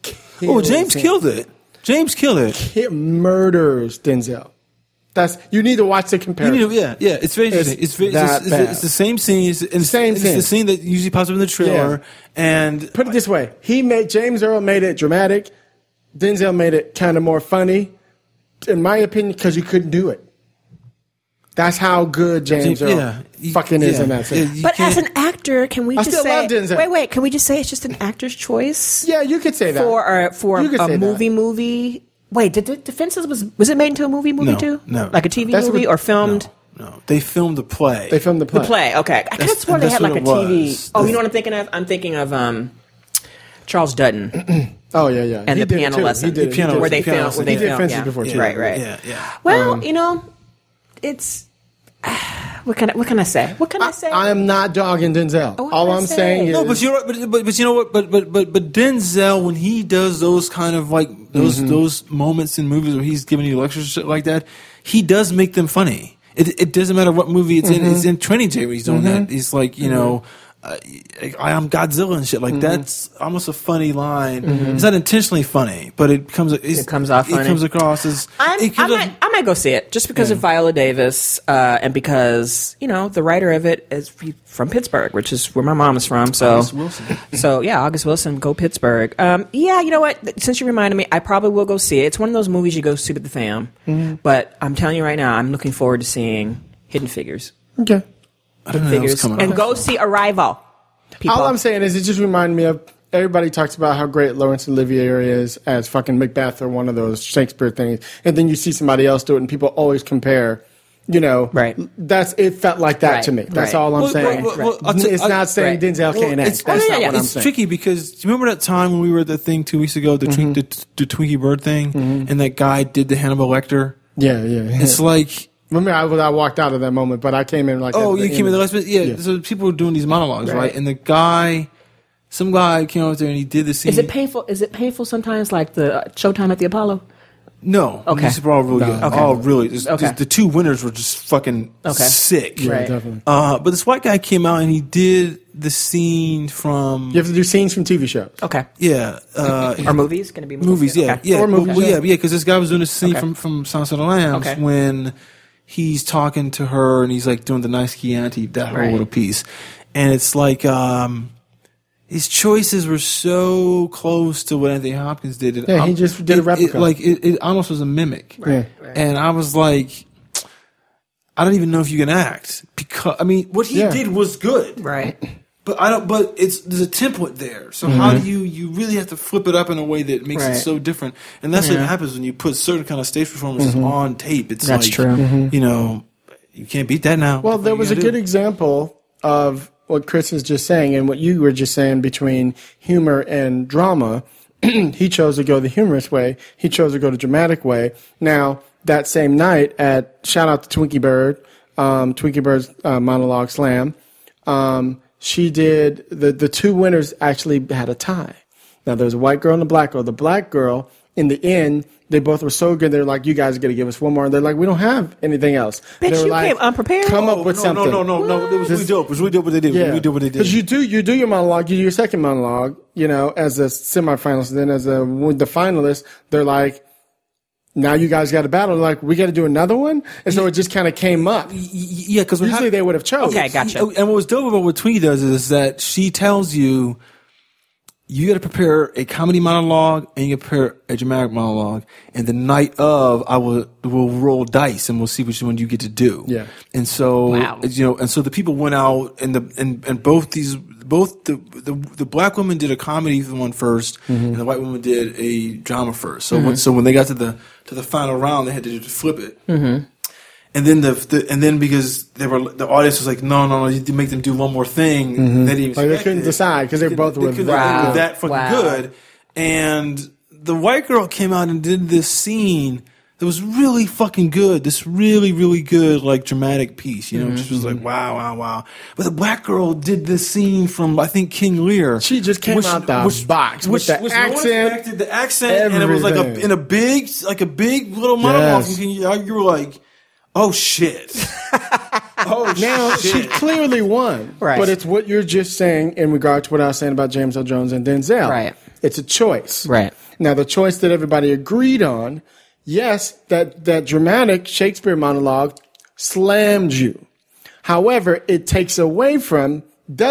[SPEAKER 4] James killed it. James killed it.
[SPEAKER 2] It murders Denzel. You need to watch the comparison.
[SPEAKER 4] Yeah. It's very interesting. It's the same scene. It's the scene that usually pops up in the trailer.
[SPEAKER 2] Yeah.
[SPEAKER 4] And
[SPEAKER 2] put it this way: James Earl made it dramatic. Denzel made it kind of more funny, in my opinion, because you couldn't do it. That's how good James Earl fucking is in that scene.
[SPEAKER 3] But as an actor, can we just
[SPEAKER 2] still
[SPEAKER 3] say?
[SPEAKER 2] love Denzel.
[SPEAKER 3] Wait. Can we just say it's just an actor's choice?
[SPEAKER 2] Yeah, you could say that
[SPEAKER 3] for
[SPEAKER 2] You could
[SPEAKER 3] a
[SPEAKER 2] say
[SPEAKER 3] movie. Wait, did the Fences was it made into a movie too?
[SPEAKER 4] No.
[SPEAKER 3] Like a TV
[SPEAKER 2] That's
[SPEAKER 3] movie
[SPEAKER 2] what-
[SPEAKER 3] or filmed?
[SPEAKER 4] No, they filmed the play.
[SPEAKER 2] They filmed the play.
[SPEAKER 3] The play, okay. I could have sworn they
[SPEAKER 4] that's
[SPEAKER 3] had like a
[SPEAKER 4] what it
[SPEAKER 3] TV.
[SPEAKER 4] was.
[SPEAKER 3] Oh, you know what I'm thinking of? I'm thinking of Charles Dutton
[SPEAKER 2] Oh yeah.
[SPEAKER 3] and
[SPEAKER 2] He
[SPEAKER 3] the
[SPEAKER 2] did it
[SPEAKER 3] piano
[SPEAKER 2] too.
[SPEAKER 3] lesson.
[SPEAKER 2] He did it.
[SPEAKER 4] piano
[SPEAKER 2] He
[SPEAKER 3] where
[SPEAKER 2] did
[SPEAKER 3] they
[SPEAKER 2] it.
[SPEAKER 3] filmed. Where they
[SPEAKER 2] He did
[SPEAKER 3] filmed,
[SPEAKER 2] Fences
[SPEAKER 3] yeah.
[SPEAKER 2] before too.
[SPEAKER 3] Right.
[SPEAKER 4] Yeah.
[SPEAKER 3] Well, it's what can I say? What can I say?
[SPEAKER 2] I am not dogging Denzel.
[SPEAKER 3] What
[SPEAKER 2] All
[SPEAKER 3] can I
[SPEAKER 2] I'm
[SPEAKER 3] say?
[SPEAKER 2] saying is,
[SPEAKER 4] No, but you're right. But you know what? But Denzel, when he does those kind of like those moments in movies where he's giving you lectures and shit like that, he does make them funny. It doesn't matter what movie it's in. It's in Training Day where he's doing that. He's like, I am Godzilla and shit. Like that's almost a funny line. It's not intentionally funny, but it comes off funny. It comes across as
[SPEAKER 3] I might go see it just because of Viola Davis and because the writer of it is from Pittsburgh, which is where my mom is from. So
[SPEAKER 4] August Wilson.
[SPEAKER 3] So yeah, August Wilson, go Pittsburgh. Yeah, you know what? Since you reminded me, I probably will go see it. It's one of those movies you go see with the fam. But I'm telling you right now, I'm looking forward to seeing Hidden Figures.
[SPEAKER 2] Okay.
[SPEAKER 4] I don't know that was coming
[SPEAKER 3] and
[SPEAKER 4] up.
[SPEAKER 3] go see Arrival. People.
[SPEAKER 2] All I'm saying is it just reminded me of everybody talks about how great Laurence Olivier is as fucking Macbeth or one of those Shakespeare things, and then you see somebody else do it, and people always compare.
[SPEAKER 3] Right.
[SPEAKER 2] It felt like that to me. That's all I'm saying. It's not saying Denzel can't act. That's not what I'm saying.
[SPEAKER 4] It's tricky because do you remember that time when we were at the thing 2 weeks ago, the Twinkie Bird thing, and that guy did the Hannibal Lecter?
[SPEAKER 2] Yeah.
[SPEAKER 4] It's like.
[SPEAKER 2] Remember, I walked out of that moment, but I came in like.
[SPEAKER 4] Oh, you came in the last bit. Yeah. So people were doing these monologues, right? And some guy came over there and he did the scene.
[SPEAKER 3] Is it painful? Is it painful sometimes, like the Showtime at the Apollo?
[SPEAKER 4] No.
[SPEAKER 3] Okay.
[SPEAKER 4] These were all really good.
[SPEAKER 3] Okay.
[SPEAKER 4] All really. The two winners were just fucking sick.
[SPEAKER 2] Yeah,
[SPEAKER 3] Right.
[SPEAKER 2] definitely.
[SPEAKER 4] But this white guy came out and he did the scene from.
[SPEAKER 2] You have to do scenes from TV shows.
[SPEAKER 3] Okay.
[SPEAKER 4] Yeah.
[SPEAKER 3] Or movies? Going to be
[SPEAKER 4] Movies, yeah.
[SPEAKER 3] Okay.
[SPEAKER 4] Yeah.
[SPEAKER 2] Or movies,
[SPEAKER 4] Well, yeah, because this guy was doing a scene
[SPEAKER 3] Okay.
[SPEAKER 4] from Silence of the Lambs
[SPEAKER 3] Okay.
[SPEAKER 4] when he's talking to her and he's like doing the nice Chianti, that whole
[SPEAKER 3] Right.
[SPEAKER 4] little piece. And it's like, his choices were so close to what Anthony Hopkins did.
[SPEAKER 2] Yeah, he just did a replica.
[SPEAKER 4] It almost was a mimic.
[SPEAKER 2] Yeah.
[SPEAKER 4] And I was like, I don't even know if you can act because what he did was good.
[SPEAKER 3] Right.
[SPEAKER 4] But there's a template there. So how do you really have to flip it up in a way that makes it so different? And that's what happens when you put certain kind of stage performances on tape. It's
[SPEAKER 3] That's
[SPEAKER 4] like,
[SPEAKER 3] true.
[SPEAKER 4] You can't beat that now.
[SPEAKER 2] Well, there was a good example of what Chris is just saying and what you were just saying between humor and drama. He chose to go the humorous way. He chose to go the dramatic way. Now, that same night shout out to Twinkie Bird, Twinkie Bird's monologue slam, she did, the two winners actually had a tie. Now, there was a white girl and a black girl. The black girl, in the end, they both were so good. They're like, you guys are going to give us one more. And they're like, we don't have anything else.
[SPEAKER 3] Bitch,
[SPEAKER 2] they were
[SPEAKER 3] you
[SPEAKER 2] like,
[SPEAKER 3] came unprepared?
[SPEAKER 2] Come up with something.
[SPEAKER 4] No. It was really dope. It was really dope what they did. Really dope what they did.
[SPEAKER 2] Because you do your monologue, you do your second monologue, as a semifinalist. And then as the finalist, they're like, now you guys got a battle. They're like, we got to do another one? And so it just kind of came up.
[SPEAKER 4] Yeah, because
[SPEAKER 2] usually they would have chosen.
[SPEAKER 3] Okay, gotcha.
[SPEAKER 4] And what was dope about what Twinkie does is that she tells you, you got to prepare a comedy monologue and you prepare a dramatic monologue. And the night of, we'll roll dice and we'll see which one you get to do.
[SPEAKER 2] Yeah.
[SPEAKER 4] And so,
[SPEAKER 3] Wow.
[SPEAKER 4] and so the people went out and both the black woman did a comedy one first and the white woman did a drama first. So when they got to the final round, they had to flip it. Mm-hmm. And then because the audience was like, no, you make them do one more thing.
[SPEAKER 2] Mm-hmm.
[SPEAKER 4] They didn't
[SPEAKER 2] Like they couldn't decide because they both were
[SPEAKER 4] that fucking good. And the white girl came out and did this scene that was really fucking good. This really, really good, like, dramatic piece, just was like, wow. But the black girl did this scene from, I think, King Lear.
[SPEAKER 2] She just came out the box with the accent.
[SPEAKER 4] No one expected the accent, and it was like a big little monologue.
[SPEAKER 2] Yes.
[SPEAKER 4] You were like, oh shit.
[SPEAKER 2] Now, she clearly won.
[SPEAKER 3] Right.
[SPEAKER 2] But it's what you're just saying in regard to what I was saying about James Earl Jones and Denzel.
[SPEAKER 3] Right.
[SPEAKER 2] It's a choice.
[SPEAKER 3] Right.
[SPEAKER 2] Now, the choice that everybody agreed on, yes, that dramatic Shakespeare monologue slammed you. However, it takes away from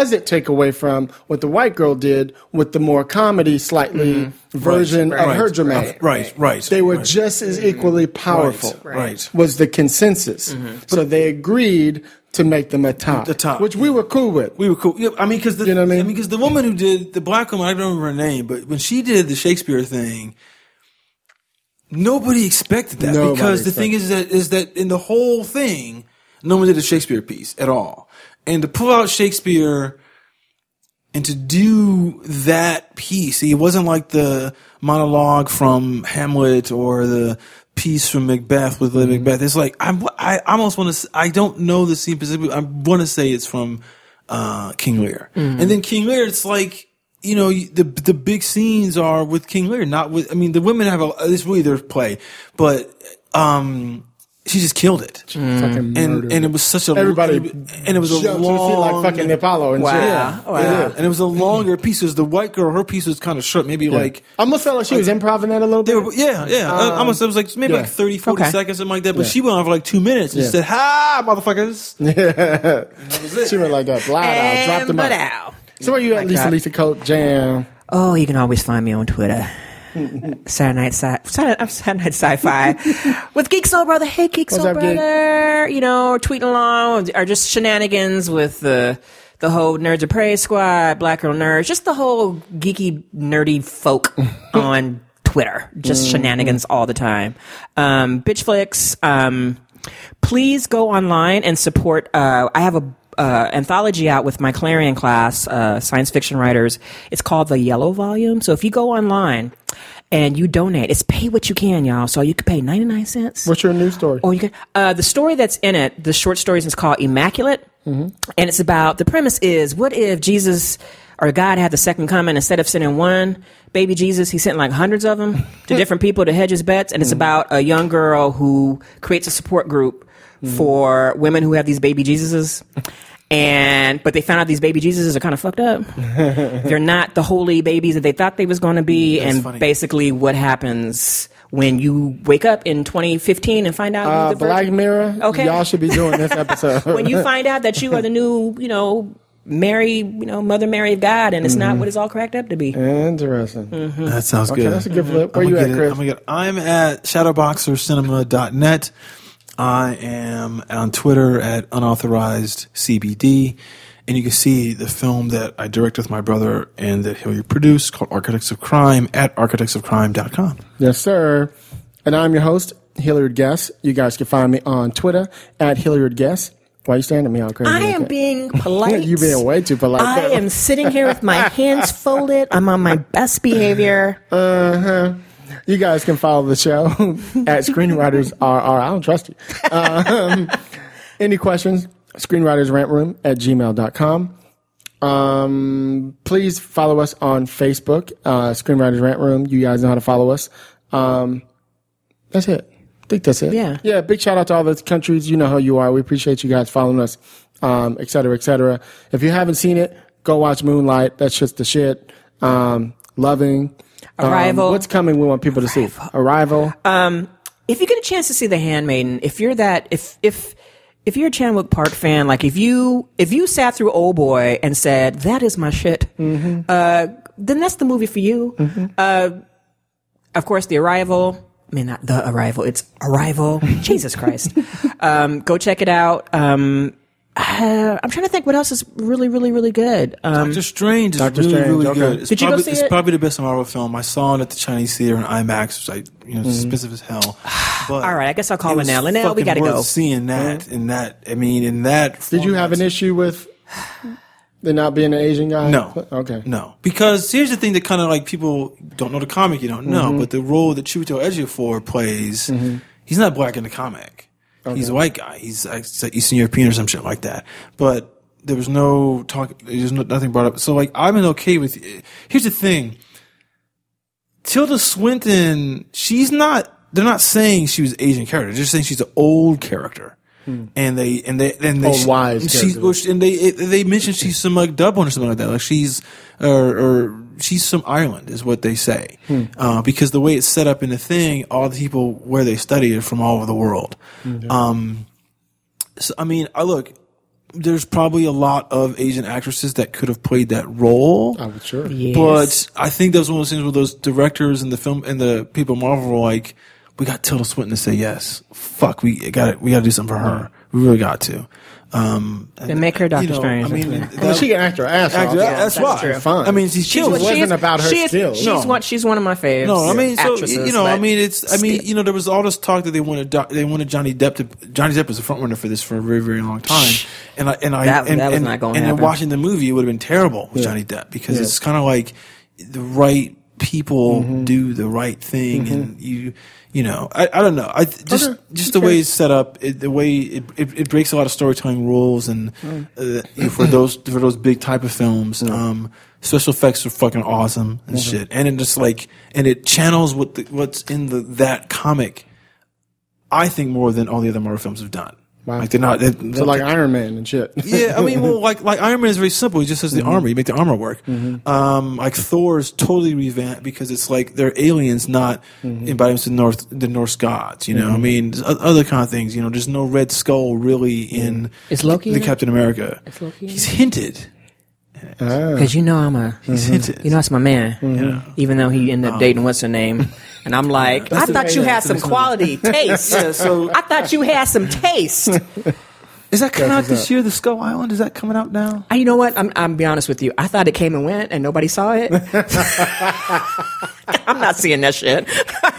[SPEAKER 2] what the white girl did with the more comedy, slightly version of her dramatic.
[SPEAKER 4] Right.
[SPEAKER 2] They were just as equally powerful.
[SPEAKER 4] Right.
[SPEAKER 2] Was the consensus. So they agreed to make them a top.
[SPEAKER 4] The top.
[SPEAKER 2] Which we were cool with.
[SPEAKER 4] We were cool. Yeah, because
[SPEAKER 2] You know what I mean?
[SPEAKER 4] because the woman who did the black woman, I don't remember her name, but when she did the Shakespeare thing, nobody expected that because the thing is that in the whole thing, no one did a Shakespeare piece at all. And to pull out Shakespeare and to do that piece, it wasn't like the monologue from Hamlet or the piece from Macbeth with Lady Macbeth. It's like, I almost want to, I don't know the scene specifically. I want to say it's from King Lear. And then King Lear, it's like, the big scenes are with King Lear, not with, the women have it's really their play, but, she just killed it.
[SPEAKER 2] Fucking murdered.
[SPEAKER 4] And it was such a
[SPEAKER 2] Everybody
[SPEAKER 4] and it was a
[SPEAKER 2] jumps
[SPEAKER 4] long
[SPEAKER 2] like fucking Apollo and
[SPEAKER 3] Wow.
[SPEAKER 2] shit.
[SPEAKER 3] Yeah. Wow.
[SPEAKER 2] Yeah.
[SPEAKER 4] and it was a longer piece. It was the white girl. Her piece was kind of short, maybe like.
[SPEAKER 2] I almost felt like she was improv that a little bit.
[SPEAKER 4] Almost. It was like maybe like 30, 40
[SPEAKER 3] Okay.
[SPEAKER 4] seconds, something like that. But she went on for like 2 minutes and said, "Ha, motherfuckers!"
[SPEAKER 2] She went like that. Loud out. Dropped them out. So where you at, Lisa Coat Jam?
[SPEAKER 3] Oh, you can always find me on Twitter. Saturday Night Sci-Fi with Geek Soul Brother. Hey, Geek Soul
[SPEAKER 2] What's up,
[SPEAKER 3] Brother. You know, tweeting along or just shenanigans with the whole Nerds of Prey squad, Black Girl Nerds, just the whole geeky, nerdy folk on Twitter. Just shenanigans all the time. Bitch Flicks. Please go online and support. I have a anthology out with my Clarion class, science fiction writers. It's called The Yellow Volume. So if you go online and you donate, it's pay what you can, y'all. So you could pay 99 cents.
[SPEAKER 2] What's your news story?
[SPEAKER 3] Or you can, the story that's in it, the short stories, is called Immaculate. And it's about, the premise is, what if Jesus or God had the second coming, instead of sending one baby Jesus, he sent like hundreds of them to different people to hedge his bets. And it's about a young girl who creates a support group for women who have these baby Jesuses. But they found out these baby Jesuses are kind of fucked up. They're not the holy babies that they thought they was going to be.
[SPEAKER 4] That's
[SPEAKER 3] and
[SPEAKER 4] funny.
[SPEAKER 3] Basically what happens when you wake up in 2015 and find out you're the
[SPEAKER 2] Black
[SPEAKER 3] virgin.
[SPEAKER 2] Mirror.
[SPEAKER 3] Okay.
[SPEAKER 2] Y'all should be doing this episode.
[SPEAKER 3] When you find out that you are the new, Mary, Mother Mary of God, and it's not what it's all cracked up to be.
[SPEAKER 2] Interesting.
[SPEAKER 4] That sounds good.
[SPEAKER 2] That's a good flip. Where you at, Chris?
[SPEAKER 4] I'm at shadowboxercinema.net. I am on Twitter at unauthorized CBD. And you can see the film that I direct with my brother and that Hilliard produced called Architects of Crime at architectsofcrime.com.
[SPEAKER 2] Yes, sir. And I'm your host, Hilliard Guess. You guys can find me on Twitter at Hilliard Guess. Why are you standing at me all crazy?
[SPEAKER 3] I am being polite.
[SPEAKER 2] You're being way too polite.
[SPEAKER 3] I am sitting here with my hands folded. I'm on my best behavior.
[SPEAKER 2] You guys can follow the show at Screenwriters RR. I don't trust you. Any questions? screenwritersrantroom@gmail.com. Please follow us on Facebook, Screenwriters Rant Room. You guys know how to follow us. That's it. I think that's it.
[SPEAKER 3] Yeah.
[SPEAKER 2] Yeah. Big shout out to all the countries. You know how you are. We appreciate you guys following us, et cetera, et cetera. If you haven't seen it, go watch Moonlight. That's just the shit. Loving.
[SPEAKER 3] Arrival.
[SPEAKER 2] What's coming? We want people to see. Arrival.
[SPEAKER 3] If you get a chance to see The Handmaiden, if you're that, if you're a Chan-wook Park fan, like if you sat through Old Boy and said that is my shit, then that's the movie for you. Of course, The Arrival. I mean, not The Arrival. It's Arrival. Jesus Christ. Go check it out. I'm trying to think what else is really, really, really good.
[SPEAKER 4] Doctor Strange is
[SPEAKER 2] Doctor
[SPEAKER 4] really,
[SPEAKER 2] Strange,
[SPEAKER 4] really
[SPEAKER 2] okay.
[SPEAKER 4] good.
[SPEAKER 3] Did you go see
[SPEAKER 4] it's
[SPEAKER 3] it?
[SPEAKER 4] probably the best Marvel film. I saw it at the Chinese theater in IMAX, which it's expensive as hell. But
[SPEAKER 3] All right, I guess I'll call
[SPEAKER 4] it was
[SPEAKER 3] Linnell. Linnell, we
[SPEAKER 4] fucking
[SPEAKER 3] gotta go.
[SPEAKER 4] worth seeing that. In that.
[SPEAKER 2] Did you have an issue with there not being an Asian guy?
[SPEAKER 4] No.
[SPEAKER 2] Okay.
[SPEAKER 4] No. Because here's the thing that kind of like people don't know the comic, you don't know, but the role that Chiwetel Ejiofor plays, he's not black in the comic. Okay. He's a white guy. He's like Eastern European or some shit like that. But there was no talk. There's nothing brought up. So like I've been okay with. Here's the thing. Tilda Swinton, she's not. They're not saying she was an Asian character. They're just saying she's an old character. And they
[SPEAKER 2] Old wise character.
[SPEAKER 4] And they mentioned she's some like Dublin or something like that. Like she's or she's some Ireland is what they say. Because the way it's set up in the thing, all the people where they study are from all over the world. So I mean, there's probably a lot of Asian actresses that could have played that role.
[SPEAKER 2] I'm sure.
[SPEAKER 3] Yes.
[SPEAKER 4] But I think that was one of those things where those directors and the film and the people at Marvel were like, we got Tilda Swinton to say yes. Fuck, we got to do something for her. We really got to.
[SPEAKER 3] Then make her Doctor Strange.
[SPEAKER 4] I mean,
[SPEAKER 2] Well, she can act her ass off.
[SPEAKER 4] that's why.
[SPEAKER 3] true.
[SPEAKER 2] Fine.
[SPEAKER 4] I mean, she's killed.
[SPEAKER 2] It wasn't about her skills.
[SPEAKER 3] She's one of my faves.
[SPEAKER 4] No, I mean, so
[SPEAKER 3] actresses,
[SPEAKER 4] I mean, there was all this talk that they wanted Johnny Depp. Johnny Depp was a front runner for this for a very, very long time, and
[SPEAKER 3] that was not going to happen.
[SPEAKER 4] And then watching the movie, it would have been terrible with Johnny Depp because it's kind of like the right people do the right thing, and you know, I don't know. Just the way it's set up, the way it breaks a lot of storytelling rules, and for those big type of films, special effects are fucking awesome and shit, and it just like it channels what's in that comic I think, more than all the other Marvel films have done.
[SPEAKER 2] Wow.
[SPEAKER 4] Like they're not.
[SPEAKER 2] They're like Iron Man and shit.
[SPEAKER 4] Yeah, I mean, well, like Iron Man is very simple. He just has the armor. You make the armor work. Like Thor is totally revamped because it's like they're aliens, not embodiments of the Norse gods. You know, I mean, other kind of things. You know, there's no Red Skull really in
[SPEAKER 3] Is Loki
[SPEAKER 4] the
[SPEAKER 3] in it?
[SPEAKER 4] Captain America.
[SPEAKER 3] Is Loki in
[SPEAKER 4] He's hinted.
[SPEAKER 3] Because you know
[SPEAKER 4] He's hinted.
[SPEAKER 3] you know that's my man.
[SPEAKER 4] Yeah.
[SPEAKER 3] Even though he ended up dating what's her name, and I'm like, I thought you had some quality taste.
[SPEAKER 4] so-
[SPEAKER 3] I thought you had some taste.
[SPEAKER 4] Is that coming out
[SPEAKER 2] what's
[SPEAKER 4] this
[SPEAKER 2] up.
[SPEAKER 4] year? The Skull Island, is that coming out now?
[SPEAKER 3] You know what? I'm be honest with you. I thought it came and went, and nobody saw it. I'm not seeing that shit.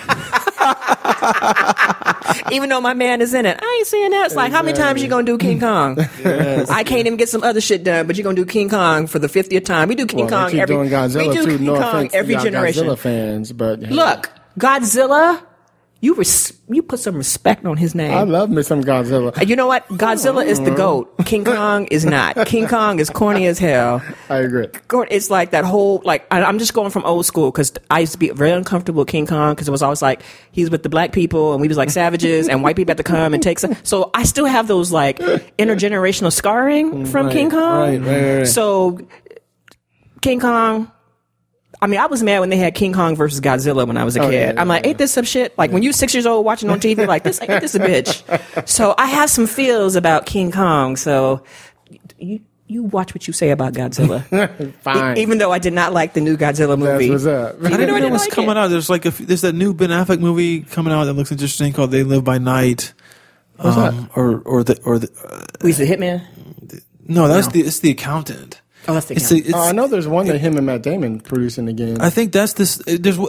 [SPEAKER 3] Even though my man is in it, I ain't seeing that. It's like, how many times you gonna do King Kong? I can't even get some other shit done, but you're gonna do King Kong for the 50th time. We do King Kong
[SPEAKER 2] they keep
[SPEAKER 3] every.
[SPEAKER 2] doing Godzilla
[SPEAKER 3] we do
[SPEAKER 2] too.
[SPEAKER 3] King
[SPEAKER 2] No
[SPEAKER 3] Kong
[SPEAKER 2] offense to
[SPEAKER 3] every
[SPEAKER 2] y'all
[SPEAKER 3] generation.
[SPEAKER 2] Godzilla fans, but
[SPEAKER 3] Look, Godzilla. You put some respect on his name.
[SPEAKER 2] I love me some Godzilla.
[SPEAKER 3] You know what? Godzilla is the GOAT. King Kong is not. King Kong is corny as hell.
[SPEAKER 2] I agree.
[SPEAKER 3] It's like that whole, like, I'm just going from old school because I used to be very uncomfortable with King Kong because it was always like, he's with the black people and we was like savages and white people had to come and take some. So I still have those like intergenerational scarring from King Kong.
[SPEAKER 4] Right.
[SPEAKER 3] So King Kong, I mean, I was mad when they had King Kong versus Godzilla when I was a kid.
[SPEAKER 2] yeah,
[SPEAKER 3] I'm like, ain't this some shit? Like, when you're 6 years old watching on TV, like, ain't this a bitch? So I have some feels about King Kong. So you watch what you say about Godzilla.
[SPEAKER 2] Fine.
[SPEAKER 3] Even though I did not like the new Godzilla
[SPEAKER 2] That's
[SPEAKER 3] movie.
[SPEAKER 2] what's up.
[SPEAKER 4] I didn't know what's
[SPEAKER 3] like
[SPEAKER 4] coming
[SPEAKER 3] it.
[SPEAKER 4] out. There's like there's that new Ben Affleck movie coming out that looks interesting called They Live by Night.
[SPEAKER 2] What's that?
[SPEAKER 4] Or the
[SPEAKER 3] He's the hitman?
[SPEAKER 4] no, it's the accountant.
[SPEAKER 3] Oh, that's the
[SPEAKER 4] It's
[SPEAKER 3] count.
[SPEAKER 4] it's,
[SPEAKER 2] I know there's one that him and Matt Damon producing again.
[SPEAKER 4] I think that's this.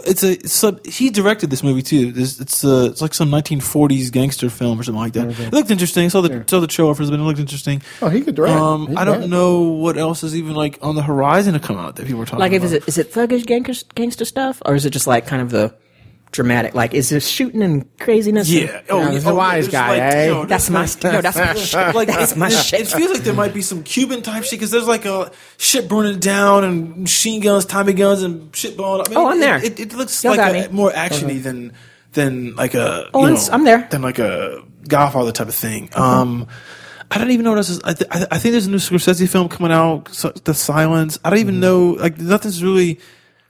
[SPEAKER 4] He directed this movie too. It's like some 1940s gangster film or something like that. It looked interesting. I saw the trailer for it, but it looked interesting.
[SPEAKER 2] Oh, he could direct. He
[SPEAKER 4] I don't
[SPEAKER 2] can.
[SPEAKER 4] know what else is even like on the horizon to come out that people were talking
[SPEAKER 3] Like,
[SPEAKER 4] about.
[SPEAKER 3] is it thuggish gangster stuff? Or is it just like kind of the dramatic? Like, is it shooting and craziness?
[SPEAKER 4] Yeah.
[SPEAKER 2] he's a wise
[SPEAKER 4] there's
[SPEAKER 2] guy, eh?
[SPEAKER 3] That's my shit.
[SPEAKER 4] Like
[SPEAKER 3] That's my shit.
[SPEAKER 4] It feels like there might be some Cuban type shit because there's like a shit burning down and machine guns, Tommy guns, and shit blowing up. I mean,
[SPEAKER 3] I'm there.
[SPEAKER 4] It looks
[SPEAKER 3] Y'all got
[SPEAKER 4] like
[SPEAKER 3] me.
[SPEAKER 4] more actiony than like a.
[SPEAKER 3] Oh, I'm there.
[SPEAKER 4] Than like a Godfather type of thing. I don't even know what else is. I think there's a new Scorsese film coming out, The Silence. I don't even know. Like nothing's really.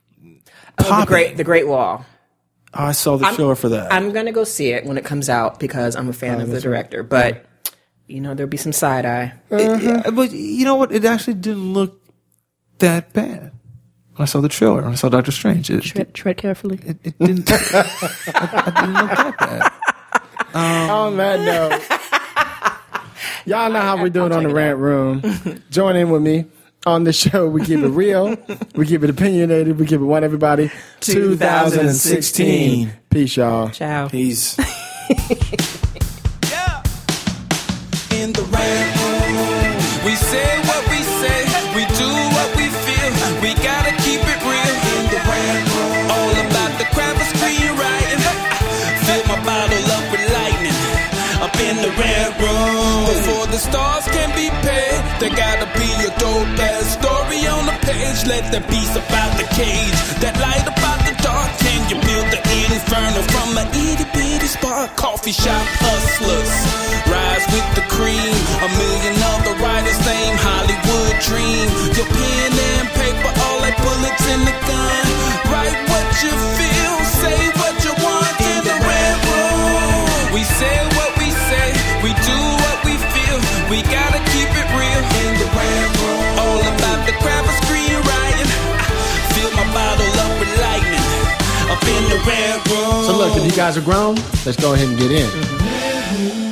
[SPEAKER 3] The Great Wall.
[SPEAKER 4] I saw the trailer for that.
[SPEAKER 3] I'm gonna go see it when it comes out because I'm a fan of the director. But you know, there'll be some side eye.
[SPEAKER 4] But you know what? It actually didn't look that bad. When I saw the trailer, when I saw Doctor Strange,
[SPEAKER 3] Tread carefully.
[SPEAKER 4] it didn't. I didn't look that bad.
[SPEAKER 2] On that note, y'all know how we do it on the Rant Room. Join in with me. On the show, we keep it real, we keep it opinionated, we keep it one everybody. 2016. Peace, y'all.
[SPEAKER 3] Ciao.
[SPEAKER 4] Peace.
[SPEAKER 1] Yeah. In the Rant Room, we say what we say, we do what we feel. We gotta keep it real. In the Rant Room, all about the craft of screenwriting. Fill my bottle up with lightning. Up in the Rant Room, before the stars can be paid, there gotta be a dope ass story on the page. Let the beast about the cage, that light about the dark. Can you build the inferno from an itty bitty spark? Coffee shop hustlers, rise with the cream. A million other writers, same Hollywood dream. Your pen and paper, all like bullets in the gun. Write what you feel, say what you want. In the Rant Room, we say what we say, we do what we feel. We gotta keep it real. In the Rant Room, all about the craft of screenwriting. Fill my bottle up with lightning. Up in the Rant Room.
[SPEAKER 2] So look, if you guys are grown, let's go ahead and get in.